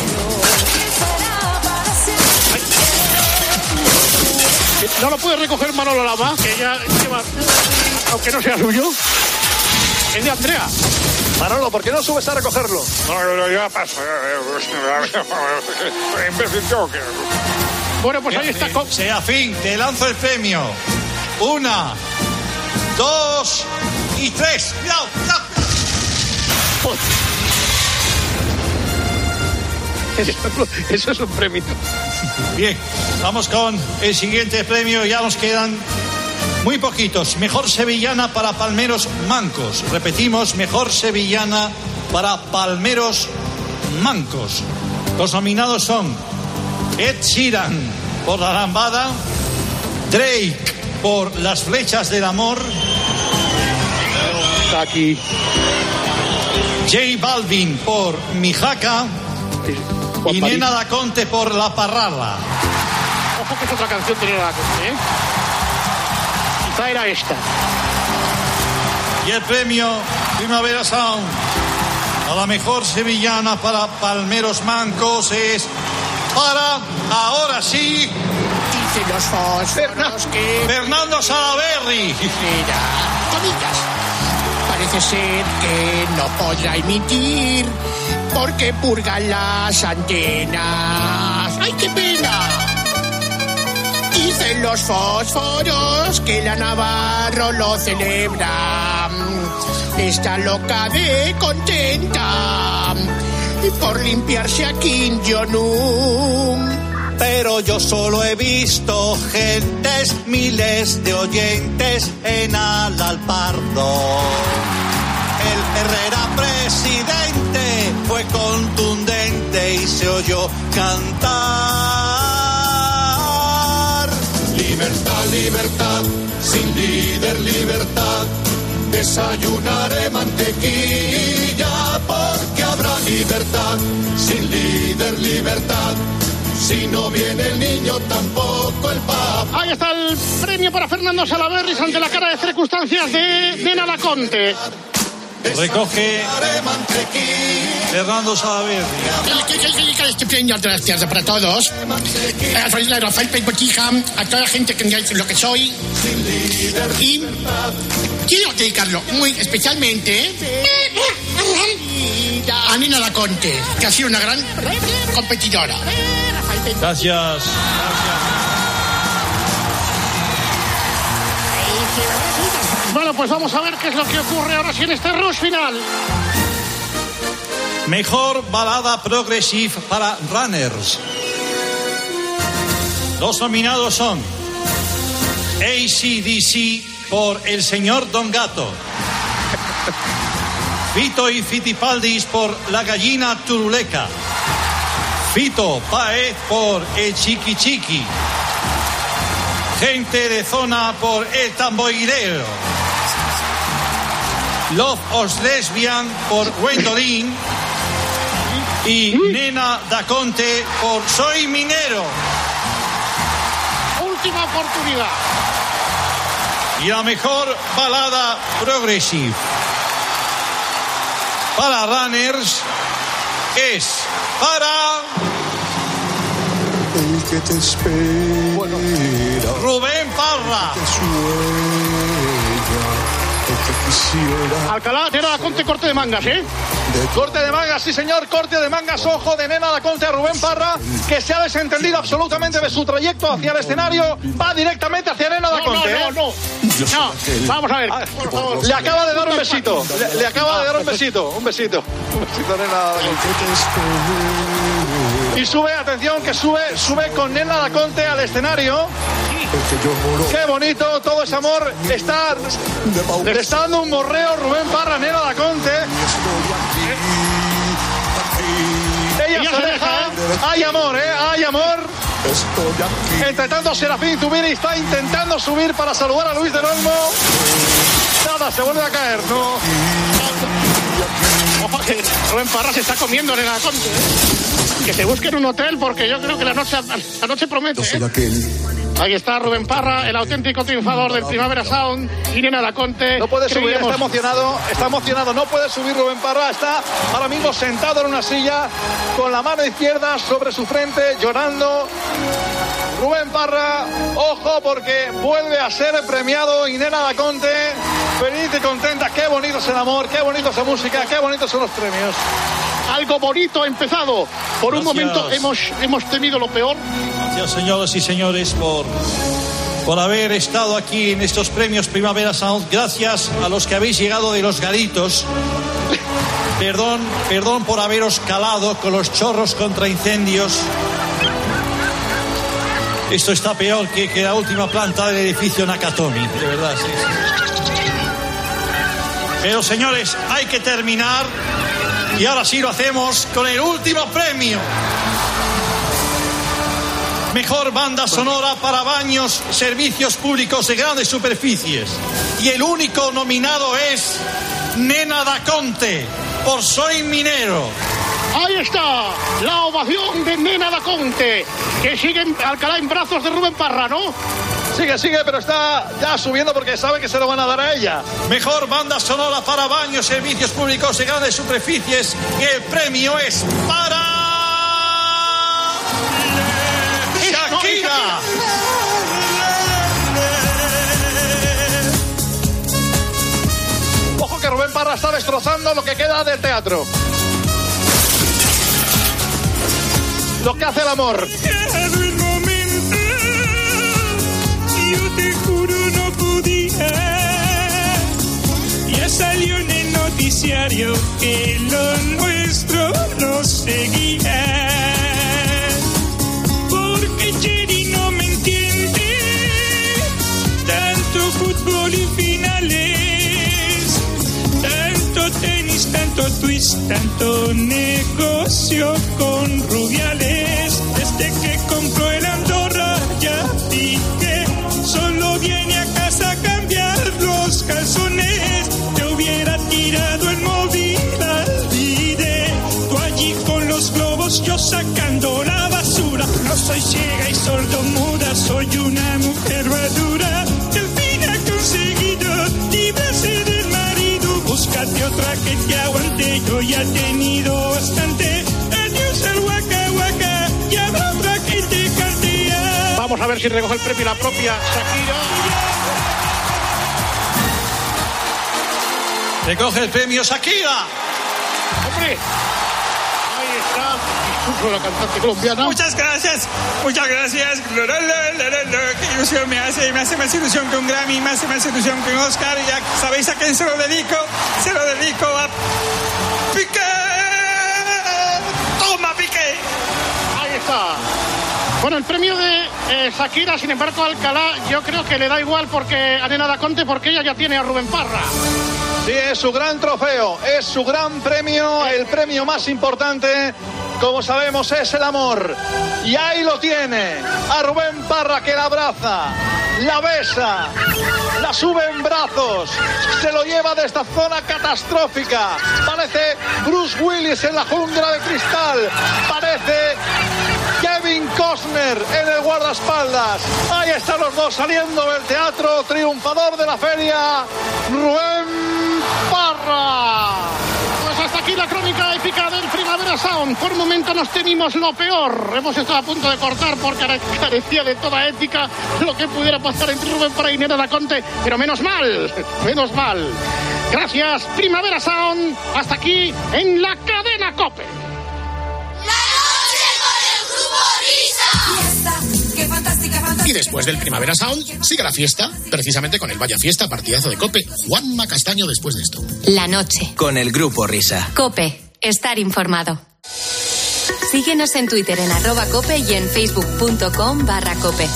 No lo puede recoger Manolo Lama, que ya lleva, aunque no sea suyo. Es de Andrea. Manolo, ¿por qué no subes a recogerlo? No, no, ya pasa. Imbécil tengo que... Bueno, pues ahí está. Serafín, te lanzo el premio. Una, dos y tres. ¡Cuidado, cuidado! Eso, eso es un premio. Bien, vamos con el siguiente premio. Ya nos quedan muy poquitos. Mejor sevillana para palmeros mancos. Repetimos, mejor sevillana para palmeros mancos. Los nominados son Ed Sheeran por La Lambada, Drake por Las flechas del amor, Está aquí. J Balvin por Mi jaca y Nena Daconte por La parrala. Ojo que es otra canción de Nena Daconte, ¿eh? Quizá era esta. Y el premio Primavera Sound a la mejor sevillana para palmeros mancos es para, ahora sí, Dicen los fósforos que... Fernando Salaverry. Mira, comillas. Parece ser que no podrá emitir porque purgan las antenas. ¡Ay, qué pena! Dicen los fósforos que la Navarro lo celebra. Está loca de contenta por limpiarse a Kim Jong-un. Pero yo solo he visto gentes, miles de oyentes en Alalpardo. El Herrera presidente fue contundente y se oyó cantar. Libertad, libertad, sin líder, libertad. Desayunaré mantequilla porque habrá libertad. Sin líder, libertad. Si no viene el niño, tampoco el papá. Ahí está el premio para Fernando Salaverry ante la cara de circunstancias de Nena Daconte. Recoge Fernando Salaverry. Este premio, gracias para todos. A Rafael Pérez Botija, a toda la gente que me dice lo que soy. Y quiero dedicarlo muy especialmente a Nena Daconte, que ha sido una gran competidora. Gracias. Bueno, pues vamos a ver qué es lo que ocurre ahora sí en este rush final. Mejor balada progressive para runners. Los nominados son A C D C por El Señor Don Gato, Fito y Fitipaldis por La Gallina Turuleca, Fito Páez por El Chiqui Chiqui, Gente de Zona por El Tamborilero, Love Os Lesbian por Gwendolyn y Nena Daconte por Soy minero. Última oportunidad. Y la mejor balada progressive para runners es para El que te espera. bueno, Rubén Parra. Que sueña, el que quisiera. Alcalá, Nena da Conte, corte de mangas, ¿eh? Corte de mangas, sí señor, corte de mangas, ojo de Nena da Conte a Rubén Parra, que se ha desentendido absolutamente de su trayecto hacia el escenario, va directamente hacia Nena da No, Conte. no, ¿eh? no, no. No, vamos a ver, por favor. Le acaba de dar un besito, le, le acaba de dar un besito, un besito, un besito Nena da Conte. Y sube, atención, que sube, sube con Nena da Conte al escenario. Qué bonito, todo ese amor. Está, le está dando un morreo Rubén Parra a Nena da Conte. Ella se deja. Hay amor, ¿eh? Hay amor. Entre tanto, Serafín Zubiri está intentando subir para saludar a Luis del Olmo. Nada, se vuelve a caer, ¿no? Ojo que Rubén Parra se está comiendo Nena da Conte, ¿eh? Que se busquen un hotel porque yo creo que la noche, la noche promete, ¿eh? Ahí está Rubén Parra, el auténtico triunfador del Primavera Sound, y Nena da Conte. No puede subir, Creíamos... está emocionado, está emocionado, no puede subir Rubén Parra, está ahora mismo sentado en una silla con la mano izquierda sobre su frente, llorando. Rubén Parra, ojo porque vuelve a ser premiado y Nena da Conte, feliz y contenta, qué bonito es el amor, qué bonito es la música, qué bonitos son los premios. Algo bonito ha empezado. Por Gracias. un momento hemos, hemos temido lo peor. Gracias, señoras y señores, por, por haber estado aquí en estos premios Primavera Sound. Gracias a los que habéis llegado de los garitos. Perdón, perdón por haberos calado con los chorros contra incendios. Esto está peor que, que la última planta del edificio Nakatomi, de verdad, sí, sí. Pero, señores, hay que terminar. Y ahora sí lo hacemos con el último premio. Mejor banda sonora para baños, servicios públicos de grandes superficies. Y el único nominado es Nena da Conte, por Soy Minero. Ahí está, la ovación de Nena da Conte, que sigue en Alcalá en brazos de Rubén Parra, ¿no? Sigue, sigue, pero está ya subiendo porque sabe que se lo van a dar a ella. Mejor banda sonora para baños, servicios públicos de grandes superficies. Y el premio es para Shakira. Ojo que Rubén Parra está destrozando lo que queda del teatro. Lo que hace el amor. Yo te juro no podía. Ya salió en el noticiario que lo nuestro no seguía. Porque Jerry no me entiende. Tanto fútbol y finales. Tanto tenis, tanto twist, tanto negocio con Rubiales. Desde que compró el Andorra ya vi que solo viene a casa a cambiar los calzones. Te hubiera tirado el móvil al vide. Tú allí con los globos, yo sacando la basura. No soy ciega y sordo muda, soy una mujer madura. Que al fin ha conseguido librarse del marido. Búscate otra que te aguante, yo ya he tenido bastante. Adiós al waka waka, y habrá otra que te cartea. Vamos a ver si recoge el premio la propia Shakira. Recoge el premio Shakira. ¡Hombre! Ahí está el discurso de la cantante colombiana. Muchas gracias, muchas gracias. La, la, la, la, la, la. Qué ilusión me hace, me hace más ilusión que un Grammy, me hace más ilusión que un Oscar. Y ya sabéis a quién se lo dedico. Se lo dedico a Piqué. Toma, Piqué. Ahí está. Bueno, el premio de eh, Shakira, sin embargo, Alcalá, yo creo que le da igual porque a Nena da Conte, porque ella ya tiene a Rubén Parra. Sí, es su gran trofeo, es su gran premio, el premio más importante, como sabemos, es el amor. Y ahí lo tiene, a Rubén Parra, que la abraza, la besa, la sube en brazos, se lo lleva de esta zona catastrófica. Parece Bruce Willis en la jungla de cristal, parece Kevin Kevin Costner en el guardaespaldas. Ahí están los dos saliendo del teatro. Triunfador de la feria, Rubén Parra. Pues hasta aquí la crónica épica del Primavera Sound. Por momento nos temimos lo peor. Hemos estado a punto de cortar porque carecía de toda ética lo que pudiera pasar entre Rubén Parra y Nera Conte. Pero menos mal, menos mal. Gracias, Primavera Sound. Hasta aquí en la cadena COPE. Y después del Primavera Sound, sigue la fiesta, precisamente con el Vaya Fiesta, partidazo de COPE. Juanma Castaño después de esto. La noche. Con el Grupo Risa. COPE. Estar informado. Síguenos en Twitter en arroba COPE y en facebook.com barra COPE.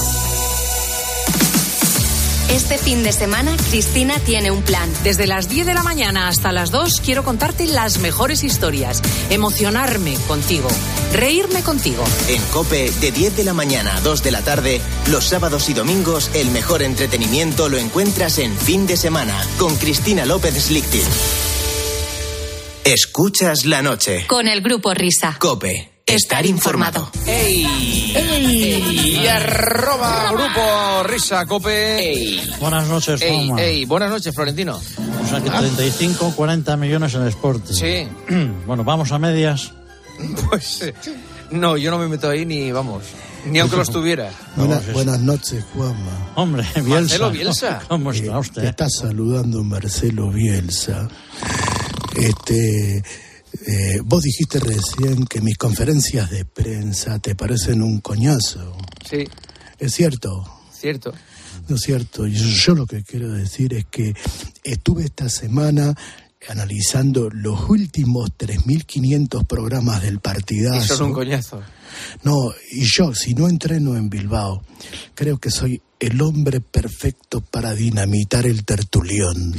Este fin de semana, Cristina tiene un plan. Desde las diez de la mañana hasta las dos quiero contarte las mejores historias, emocionarme contigo, reírme contigo. En COPE, de diez de la mañana a dos de la tarde, los sábados y domingos, el mejor entretenimiento lo encuentras en Fin de Semana, con Cristina López Slichting. Escuchas la noche. Con el Grupo Risa. COPE. Estar informado. ¡Ey! ¡Ey! Y arroba Grupo Risa Cope. Ey. Buenas noches, ey, Juanma. ey, buenas noches, Florentino. O sea que treinta y cinco, cuarenta millones en Sporting. Sí. Bueno, vamos a medias. Pues no, yo no me meto ahí ni, vamos, ni aunque los tuviera. Buena, buenas noches, Juanma. Hombre, Bielsa. Marcelo Bielsa. ¿Cómo está usted? Te está saludando Marcelo Bielsa. Este... Eh, vos dijiste recién que mis conferencias de prensa te parecen un coñazo. Sí. ¿Es cierto? Cierto. No es cierto. Yo, yo lo que quiero decir es que estuve esta semana analizando los últimos tres mil quinientos programas del partidazo. Eso es un coñazo. No, y yo, si no entreno en Bilbao, creo que soy el hombre perfecto para dinamitar el tertulión.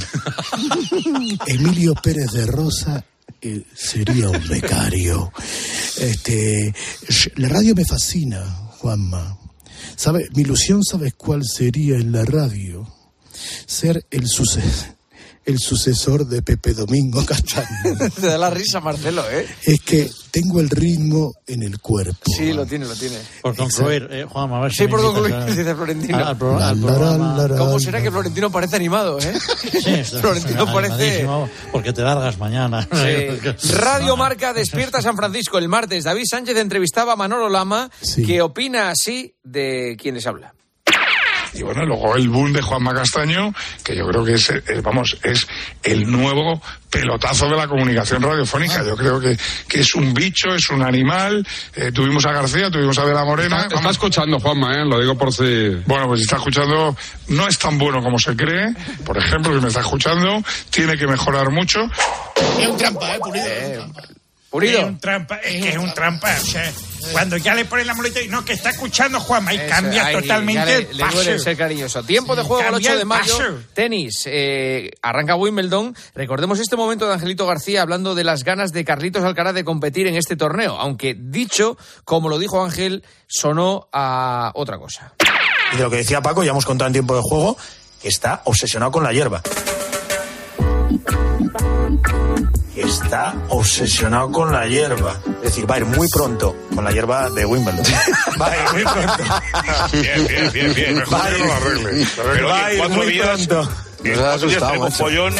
Emilio Pérez de Rosa eh, sería un becario. Este, la radio me fascina, Juanma. ¿Sabe? Mi ilusión, ¿sabes cuál sería en la radio? Ser el sucesor. El sucesor de Pepe Domingo Castaño. Te da la risa, Marcelo, ¿eh? Es que tengo el ritmo en el cuerpo. Sí, lo tiene, lo tiene. Por concluir, eh, Juanma, a ver si Sí, me por concluir, a... dice Florentino. Al pro, al programa... ¿Cómo será que Florentino parece animado, eh? Sí, Florentino parece... Porque te largas mañana. Sí. Radio Marca despierta San Francisco. El martes, David Sánchez entrevistaba a Manolo Lama, sí. que opina así de quién les habla. Y bueno, luego el boom de Juanma Castaño, que yo creo que es, es vamos, es el nuevo pelotazo de la comunicación radiofónica. Yo creo que, que es un bicho, es un animal. Eh, tuvimos a García, tuvimos a De la Morena. Está, está escuchando, Juanma, ¿eh? Lo digo por si... Bueno, pues si está escuchando, no es tan bueno como se cree. Por ejemplo, que me está escuchando, tiene que mejorar mucho. Es un trampa, ¿eh? Pulido. Eh, Pulido. Es un trampa, es que es un trampa, o sea... Cuando ya le ponen la muleta y no, que está escuchando Juanma y Eso, cambia ay, totalmente le, el le duele ser cariñoso. Tiempo de juego el ocho de mayo. Paso. Tenis. Eh, arranca Wimbledon. Recordemos este momento de Angelito García hablando de las ganas de Carlitos Alcaraz de competir en este torneo. Aunque dicho, como lo dijo Ángel, sonó a otra cosa. Y de lo que decía Paco, ya hemos contado en tiempo de juego, que está obsesionado con la hierba. Está obsesionado con la hierba. Es decir, va a ir muy pronto con la hierba de Wimbledon. Va a ir muy pronto. Bien, bien, bien, bien. Mejor va que no lo arregle. Pero va a ir muy días, pronto. Nos ha asustado, un follón.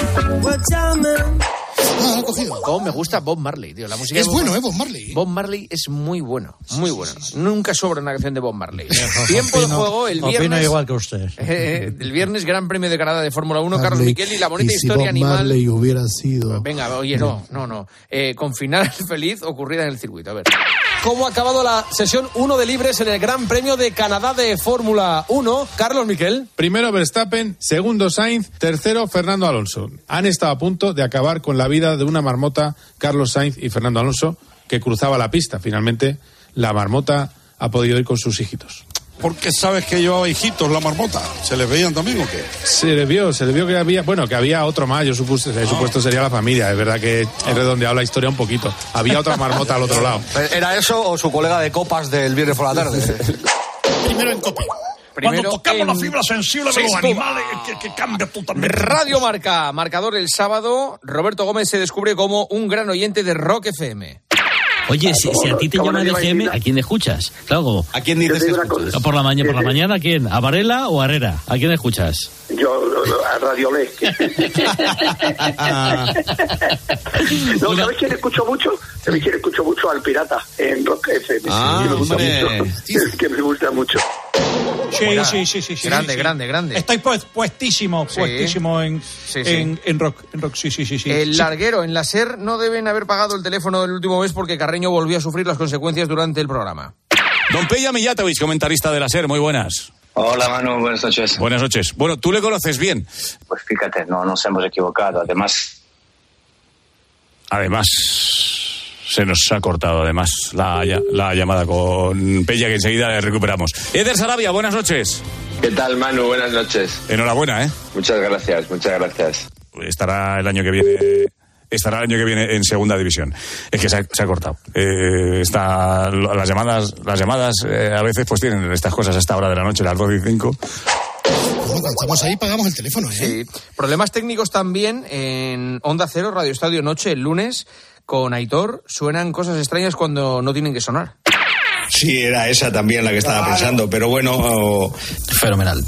Ah, ha cogido. Cómo me gusta Bob Marley, tío. La música es de Bob bueno, Mar- ¿eh? Bob Marley. Bob Marley es muy bueno, muy bueno. Nunca sobra una canción de Bob Marley. Tiempo de juego el viernes. Opino igual que usted. Eh, el viernes, Gran Premio de Canadá de Fórmula uno, Marley, Carlos Miquel y la bonita y si historia Bob animal. Marley hubiera sido... Venga, oye, no, no, no. Eh, con final feliz ocurrida en el circuito. A ver. ¿Cómo ha acabado la sesión uno de libres en el Gran Premio de Canadá de Fórmula uno? Carlos Miquel. Primero Verstappen, segundo Sainz, tercero Fernando Alonso. Han estado a punto de acabar con la vida de una marmota, Carlos Sainz y Fernando Alonso, que cruzaba la pista. Finalmente, la marmota ha podido ir con sus hijitos. Porque sabes que llevaba hijitos la marmota. ¿Se les veían también o qué? Se le vio, se le vio que había, bueno, que había otro más, yo supuesto, he supuesto sería la familia, es verdad que he redondeado la historia un poquito. Había otra marmota al otro lado. ¿Era eso o su colega de copas del viernes por la tarde? Primero en COPE. Primero Cuando tocamos en la fibra sensible de los Facebook. animales, que, que cambia totalmente. Radio Marca, marcador el sábado. Roberto Gómez se descubre como un gran oyente de Rock F M. Oye, si, si a ti te llama D G M, ¿a quién escuchas? Claro. ¿A quién dices que escuchas? Por la mañana, por la mañana, ¿a quién? ¿A Varela o a Herrera? ¿A quién escuchas? Yo, a Radio Lé. No, ¿sabes quién escucho mucho? ¿Sabes quién escucho mucho? Al Pirata, en Rock F M. Ah, que me gusta hombre. mucho. Es que me gusta mucho. Sí, Mira, sí, sí, sí, sí. grande, sí. grande, grande. Estoy pues, puestísimo, Sí. puestísimo en, Sí, sí. en, en rock, en rock, sí, sí, sí. sí. El Sí. larguero, en la SER no deben haber pagado el teléfono del último mes porque Carreño volvió a sufrir las consecuencias durante el programa. Don Peya Mijatovic, comentarista de la SER, muy buenas. Hola Manu, buenas noches. Buenas noches. Bueno, tú le conoces bien. Pues fíjate, no nos hemos equivocado. Además, Además, se nos ha cortado además la, la llamada con Peya, que enseguida le recuperamos. Eder Sarabia, buenas noches. ¿Qué tal, Manu? Buenas noches. Enhorabuena, ¿eh? Muchas gracias, muchas gracias. Estará el año que viene... Estará el año que viene en segunda división. Es que se ha, se ha cortado. Eh, está, las llamadas, las llamadas eh, a veces pues tienen estas cosas a esta hora de la noche, las dos y cinco. Bueno, cuando estamos ahí pagamos el teléfono, ¿eh? Sí. Problemas técnicos también en Onda Cero, Radio Estadio Noche, el lunes, con Aitor. Suenan cosas extrañas cuando no tienen que sonar. Sí, era esa también la que estaba pensando, pero bueno... Oh... Fenomenal.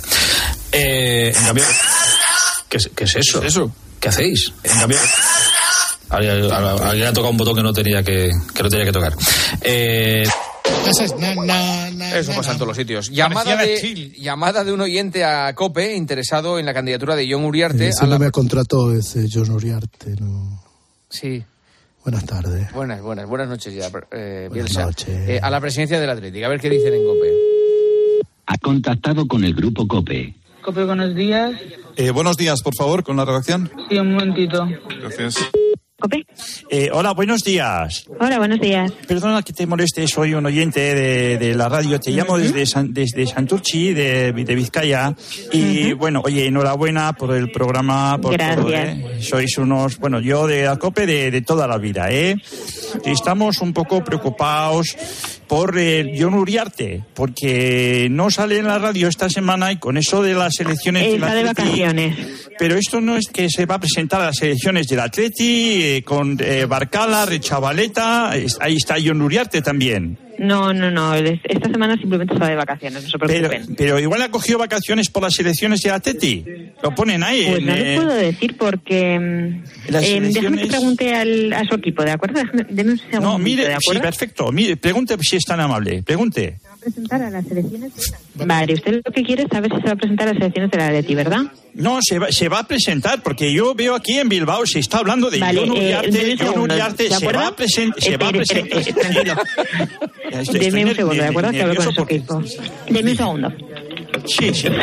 Eh, en cambio... ¿Qué es, qué es eso? ¿Qué es eso? ¿Qué hacéis? En cambio... Alguien, alguien ha tocado un botón que no tenía que, que, no tenía que tocar. Eh... Na, na, na, Eso na, pasa na. en todos los sitios. Llamada de, llamada de un oyente a COPE interesado en la candidatura de Jon Uriarte. Ese a la... no me contrató, ese Jon Uriarte, no. Sí. Buenas tardes. Buenas, buenas, buenas noches ya, eh, Buenas Bielsa. noches. Eh, a la presidencia del Atlético. A ver qué dicen en COPE. Ha contactado con el grupo COPE. COPE, buenos días. Eh, buenos días, por favor, con la redacción. Sí, un momentito. Gracias. ¿COPE? Eh, hola, buenos días. Hola, buenos días. Perdona que te moleste, soy un oyente de, de la radio. Te llamo uh-huh. desde, San, desde Santurchi, de, de Vizcaya. Y uh-huh. bueno, oye, enhorabuena por el programa. Por Gracias. Todo, ¿eh? Sois unos, bueno, yo de la COPE de, de toda la vida, ¿eh? Estamos un poco preocupados por eh, Jon Uriarte, porque no sale en la radio esta semana y con eso de las elecciones... Está de, de vacaciones. Pero esto no es que se va a presentar a las elecciones del Atleti, eh, con eh, Barcala, Rechavaleta, ahí está Jon Uriarte también. No, no, no, esta semana simplemente está de vacaciones, no se preocupen. Pero, pero igual ha cogido vacaciones por las elecciones del Atleti, lo ponen ahí. Pues en, no les puedo decir porque... Las eh, elecciones... Déjame que pregunte al, a su equipo, ¿de acuerdo? Déjame, deme un segundo, No, mire, ¿de acuerdo? sí, perfecto, mire, pregunte si es tan amable, pregunte. ¿Se va a presentar a las elecciones? Vale, usted lo que quiere es saber si se va a presentar a las elecciones de la Atleti, ¿verdad? No, se va, se va a presentar, porque yo veo aquí en Bilbao, se está hablando de vale, Jon Uriarte, eh, Jon Uriarte se va a, present, se va a presentar. Eh, eh, tranquilo. Deme un segundo, ¿de acuerdo? Que hablo con su equipo. Deme un segundo. Sí, sí.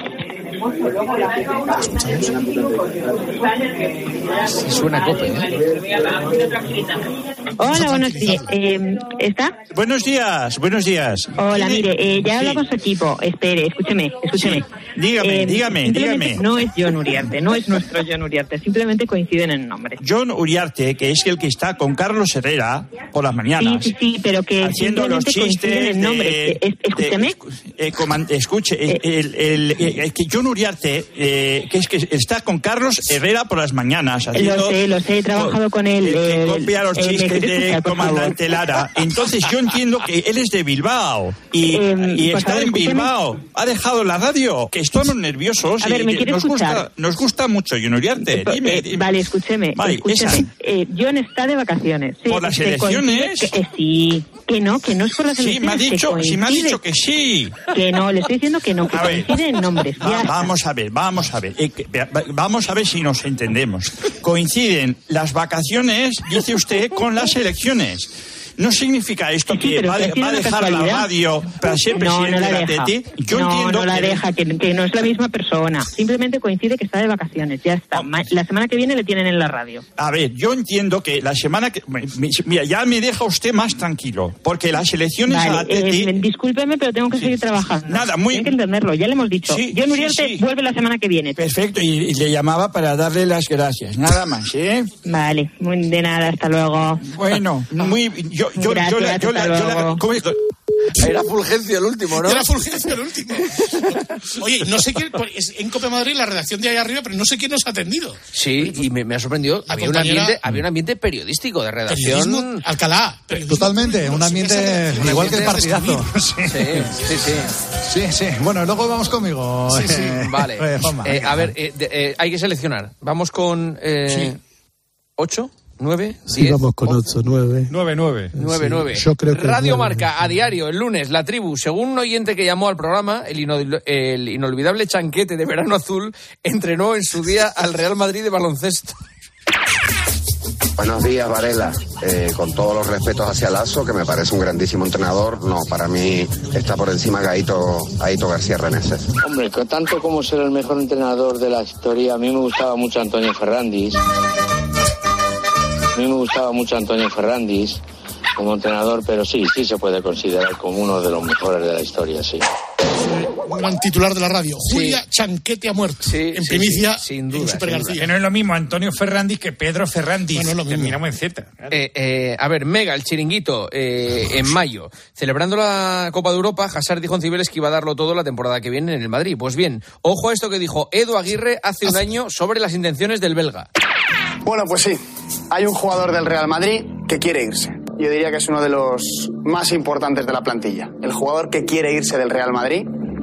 Sí, suena COPE, ¿eh? Hola, buenos días. Eh, ¿Está? Buenos días, buenos días. Hola, mire, eh, ya hablo sí. con su equipo. Espere, escúcheme, escúcheme. Sí. Dígame, eh, dígame, dígame. No es Jon Uriarte, no es nuestro Jon Uriarte, simplemente coinciden en nombre. Jon Uriarte, que es el que está con Carlos Herrera por las mañanas. Sí, sí, sí, pero que haciendo los chistes en nombre. De, es, escúcheme. De, eh, coman, escuche, eh, el, el, el, el que Jon Uriarte, eh, que es que está con Carlos Herrera por las mañanas. Haciendo, lo sé, lo sé, he trabajado con él. Que el, copia los el, chistes el, de escuchar, comandante Lara. Entonces yo entiendo que él es de Bilbao y, eh, y pues está ver, en escúcheme. Bilbao. Ha dejado la radio, que estamos nerviosos. A ver, ¿me y quiere nos escuchar? gusta, nos gusta mucho Jon Uriarte. Dime, Eh, dime. vale, escúcheme. Vale, escúcheme. Eh, Jon está de vacaciones. ¿Por las elecciones? Que, eh, sí, que no, que no es por las Sí, me ha elecciones. dicho, que sí, me ha coincide. dicho que sí. Que no, le estoy diciendo que no, que A ver. coincide en nombres. Va- Ya está. vamos a ver, vamos a ver. Eh, que- va- vamos a ver si nos entendemos. Coinciden las vacaciones, dice usted, con las elecciones. ¿No significa esto Sí, que pero va, que ha de- sido va a una dejar la casualidad. radio para ser No, presidente no la de la deja. Atleti? Yo no, entiendo no la que... deja, que, que no es la misma persona. Simplemente coincide que está de vacaciones. Ya está. Ma- La semana que viene le tienen en la radio. A ver, yo entiendo que la semana que... mi- Mira, ya me deja usted más tranquilo, porque las elecciones a la Vale, Atleti... eh, discúlpeme, pero tengo que seguir trabajando. Nada, muy- Tienen que entenderlo, ya le hemos dicho. Sí, Jon sí, Uriarte sí. vuelve la semana que viene. Perfecto, y, y le llamaba para darle las gracias, nada más, ¿eh? Vale, muy de nada, hasta luego. Bueno, muy... Yo, yo, yo, la- Gracias, yo, la- hasta yo la- luego. ¿cómo es? Era Fulgencio el último, ¿no? Era Fulgencio el último. Oye, no sé quién, es en Cope Madrid, la redacción de ahí arriba, pero no sé quién nos ha atendido. Sí, y me, me ha sorprendido. Había un, ambiente, había un ambiente periodístico de redacción. Alcalá. Totalmente, un ambiente un igual ambiente que el partidazo. Sí, sí, sí. Sí, sí. Bueno, luego vamos conmigo. Sí, sí. Vale. Eh, Juanma, eh, a ver, eh, de, eh, hay que seleccionar. Vamos con eh, sí. ocho. nueve, Sí, diez, vamos con ocho, nueve. nueve, nueve. nueve, nueve. Yo creo que Radio nueve. Marca, a diario, el lunes, La Tribu. Según un oyente que llamó al programa, el, ino- el inolvidable Chanquete de Verano Azul entrenó en su día al Real Madrid de baloncesto. Buenos días, Varela. Eh, con todos los respetos hacia Lasso, que me parece un grandísimo entrenador, no, para mí está por encima Gaito, Gaito García Reneses. Hombre, que tanto como ser el mejor entrenador de la historia, a mí me gustaba mucho Antonio Ferrandis. A mí me gustaba mucho Antonio Ferrandis como entrenador, pero sí, sí se puede considerar como uno de los mejores de la historia, sí. Un gran titular de la radio. Julia sí. Chanquete ha muerto. Sí, en sí, primicia, sí, sin duda, en Super sin García. duda. Que no es lo mismo Antonio Ferrandis que Pedro Ferrandis. No, no es lo mismo. Terminamos en Z. Claro. Eh, eh, a ver, Mega, el chiringuito, eh, en mayo. Celebrando la Copa de Europa, Hazard dijo en Cibeles que iba a darlo todo la temporada que viene en el Madrid. Pues bien, ojo a esto que dijo Edu Aguirre hace un año sobre las intenciones del belga. Bueno, pues sí. Hay un jugador del Real Madrid que quiere irse. Yo diría que es uno de los más importantes de la plantilla. El jugador que quiere irse del Real Madrid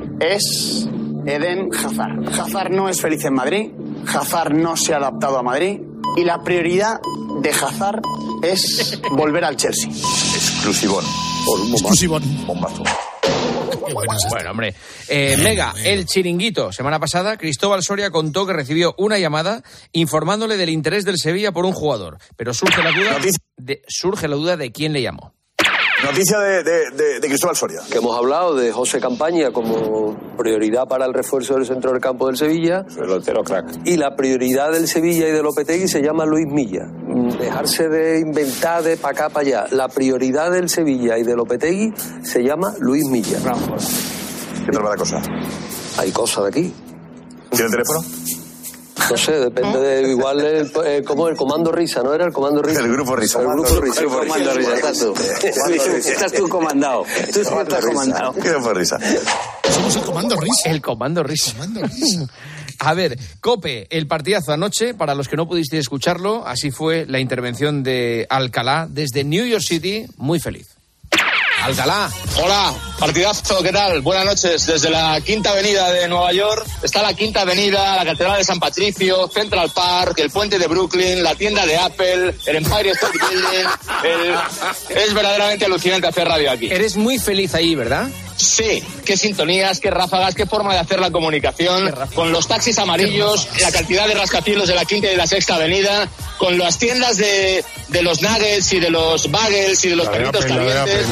es Eden Hazard. Hazard no es feliz en Madrid, Hazard no se ha adaptado a Madrid y la prioridad de Hazard es volver al Chelsea. Exclusivón. Exclusivón. Bombazo. Bueno, bueno, hombre. Eh, Mega, el chiringuito. Semana pasada, Cristóbal Soria contó que recibió una llamada informándole del interés del Sevilla por un jugador. Pero surge la duda de, surge la duda de quién le llamó. Noticia de, de, de, de Cristóbal Soria. Que hemos hablado de José Campaña como prioridad para el refuerzo del centro del campo del Sevilla. El lotero crack. Y la prioridad del Sevilla y de Lopetegui se llama Luis Milla. Dejarse de inventar de pa' acá, pa' allá. La prioridad del Sevilla y de Lopetegui se llama Luis Milla. ¿Qué tal va la cosa? Hay cosas de aquí. ¿Tiene teléfono? No sé, depende de igual el, el, como el comando risa, ¿no era el comando risa? El grupo risa. El grupo risa. El comando risa, estás tú. Estás tú comandado. Tú estás comandado. ¿Qué grupo risa? Somos el comando risa. El comando risa. El comando risa. A ver, COPE, el partidazo anoche, para los que no pudisteis escucharlo, así fue la intervención de Alcalá desde New York City, muy feliz. Alcalá. Hola, partidazo, ¿qué tal? Buenas noches. Desde la Quinta Avenida de Nueva York está la Quinta Avenida, la Catedral de San Patricio, Central Park, el puente de Brooklyn, la tienda de Apple, el Empire State Building. El... Es verdaderamente alucinante hacer radio aquí. Eres muy feliz ahí, ¿verdad? Sí, qué sintonías, qué ráfagas, qué forma de hacer la comunicación, con los taxis amarillos, la cantidad de rascacielos de la Quinta y de la Sexta Avenida, con las tiendas de, de los nuggets y de los bagels y de los perritos calientes.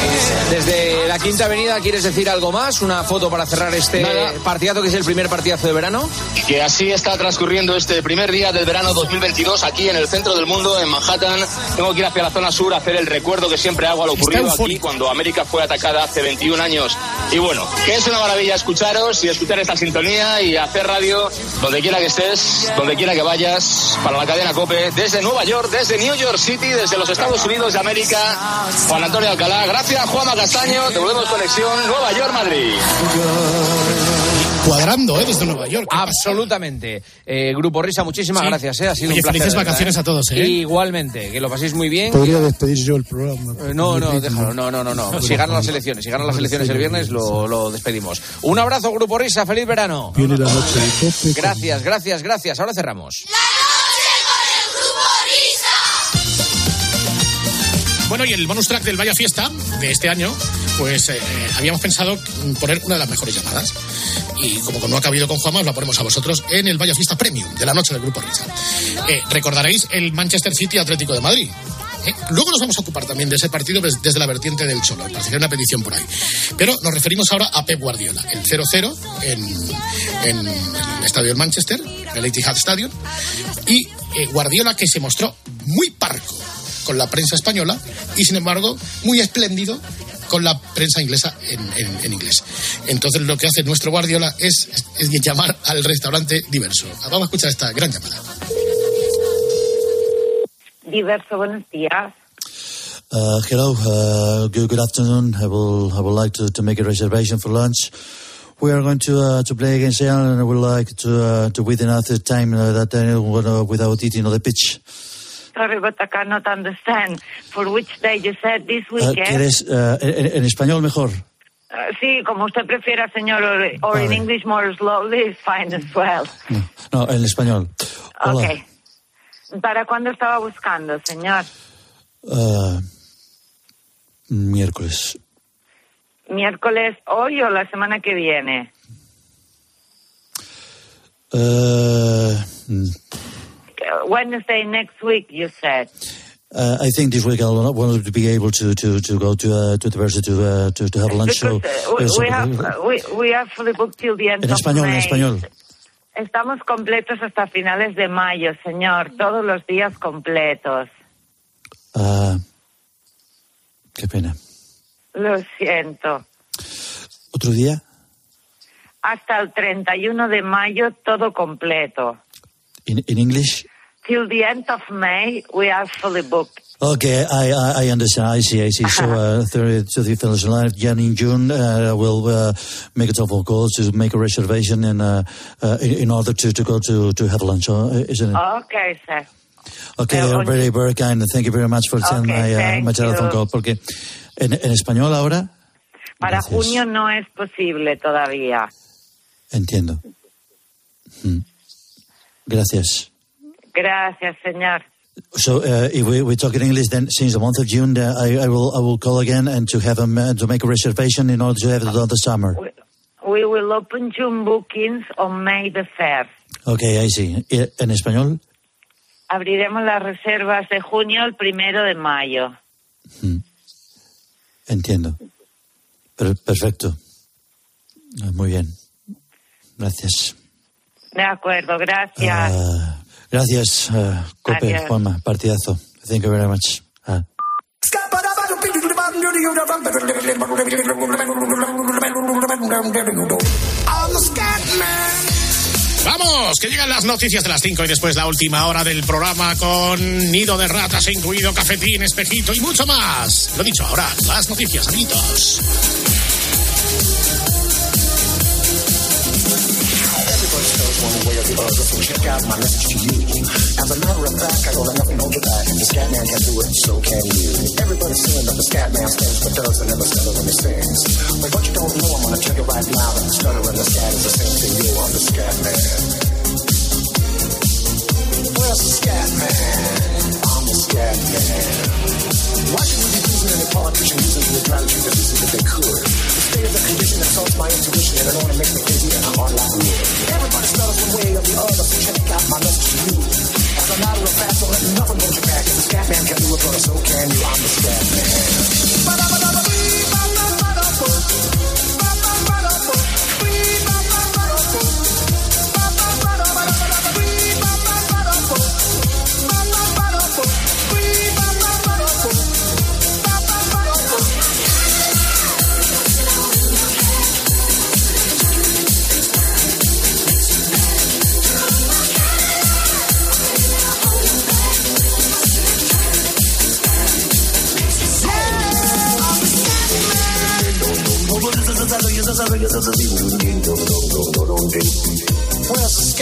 Desde la Quinta Avenida, ¿quieres decir algo más? ¿Una foto para cerrar este Nada. partidazo, que es el primer partidazo de verano? Que así está transcurriendo este primer día del verano dos mil veintidós aquí en el centro del mundo, en Manhattan. Tengo que ir hacia la zona sur a hacer el recuerdo que siempre hago a lo ocurrido aquí cuando América fue atacada hace veintiún años. Y bueno, que es una maravilla escucharos y escuchar esta sintonía y hacer radio donde quiera que estés, donde quiera que vayas, para la cadena COPE, desde Nueva York, desde New York City, desde los Estados Unidos de América. Juan Antonio Alcalá, gracias Juanma Castaño, te volvemos conexión Nueva York-Madrid. Cuadrando, ¿eh? Desde Nueva York. Absolutamente. Eh, Grupo Risa, muchísimas sí. gracias, ¿eh? Ha sido Oye, un placer. Felices vacaciones ¿eh? a todos, ¿eh? Igualmente, que lo paséis muy bien. Podría despedir yo el programa. Eh, no, no, déjalo, no, no, no, no. Si ganan las elecciones, si ganan las elecciones el viernes, lo, lo despedimos. Un abrazo, Grupo Risa, feliz verano. Viene la noche de COPE. Gracias, gracias, gracias. Ahora cerramos. Bueno, y el bonus track del Vaya Fiesta de este año, pues eh, habíamos pensado poner una de las mejores llamadas. Y como no ha cabido con Juanma, os la ponemos a vosotros en el Vaya Fiesta Premium de la noche del Grupo Risa. Eh, recordaréis el Manchester City Atlético de Madrid. Eh, luego nos vamos a ocupar también de ese partido desde la vertiente del Cholo. Parece que hay una petición por ahí. Pero nos referimos ahora a Pep Guardiola. El cero cero en, en el estadio del Manchester, el Etihad Stadium. Y eh, Guardiola, que se mostró muy parco con la prensa española y, sin embargo, muy espléndido con la prensa inglesa en, en, en inglés. Entonces, lo que hace nuestro Guardiola es, es llamar al restaurante Diverso. Vamos a escuchar esta gran llamada. Diverso, buenos días. Uh, hello, uh, good, good afternoon. I will I would like to, to make a reservation for lunch. We are going to uh, to play against Ireland, and I would like to uh, to wait enough time uh, that uh, without eating on the pitch. Sorry, but I cannot understand. For which day you said this weekend? Uh, ¿Quieres uh, en, en español mejor? Uh, sí, como usted prefiera, señor, or, or in English more slowly is fine as well. No, no, en español. Hola. Okay. ¿Para cuándo estaba buscando, señor? Uh, miércoles. ¿Miércoles hoy o la semana que viene? Uh, Wednesday next week, you said. Uh, I think this week I will want to be able to to to go to uh, to the university to uh, to to have lunch. Because, so, uh, we, so, we have uh, we we have fully booked till the end en of español, May. en español. Estamos completos hasta finales de mayo, señor. Todos los días completos. Uh, qué pena. Lo siento. ¿Otro día? Hasta el treinta y uno de mayo, todo completo. In in English? Till the end of May, we are fully booked. Okay, I I, I understand. I see. I see. So, uh, thirty to the finish line. Jan in June, uh, we'll uh, make a couple of calls to make a reservation in uh, uh, in, in order to, to go to to have lunch, uh, isn't it? Okay, sir. Okay, Uh, you're very very kind. Thank you very much for attending Okay, my uh, thank my telephone you. call. Porque en, en español ahora. Para Gracias. junio no es posible todavía. Entiendo. Hmm. Gracias. Gracias, señor. So, uh, if we, we talk in English, then since the month of June, uh, I, I will I will call again and to have a, uh, to make a reservation in order to have it done the summer. We, we will open June bookings on May the first. Okay, I see. I- En español. Abriremos las reservas de junio el primero de mayo. Hmm. Entiendo. Per- perfecto. Ah, muy bien. Gracias. De acuerdo, gracias. Ah, gracias, uh, Cope, Adiós. Juanma, partidazo. Thank you very much. Ah. Vamos, que llegan las noticias de las cinco y después la última hora del programa con nido de ratas incluido, cafetín, espejito y mucho más. Lo dicho, ahora las noticias, amiguitos. One way or the other, so check out my message to you. As a matter of fact, I go to nothing hold you back. The Scatman can do it, so can you. Everybody's saying that the Scatman stands but does and never stutter when he sings. But what you don't know, I'm gonna tell you right now that the stutter and the scat is the same thing. Yo, I'm the Scatman. Where's the Scatman? I'm the Scatman. Why should we be using any politician using to try to treat the business if they could? The state is a condition that solves my intuition and it only makes me crazy and I'm hard like wood. Everybody stutters one way or the other, so check out my message to you. As a matter of fact, don't let nothing hold you back. If the Scatman can do it, brother, so can you. I'm the Scatman. Where's the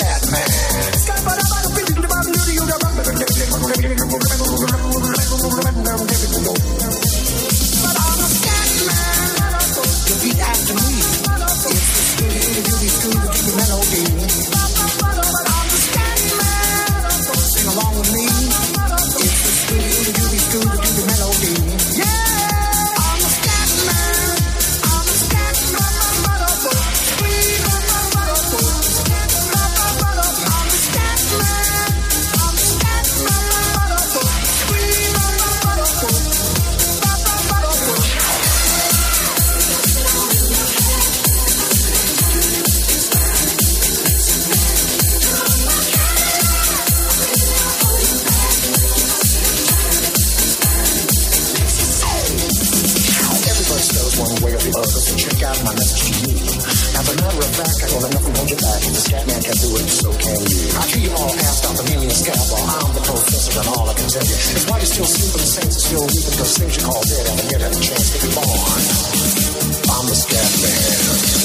Scatman can do it, so can you. I hear you all asked out the million scab while I'm the professor and all I can tell you. It's why you're still sleeping, the saints are still weeping, because things you call dead haven't yet had a chance to be born. I'm the scat man.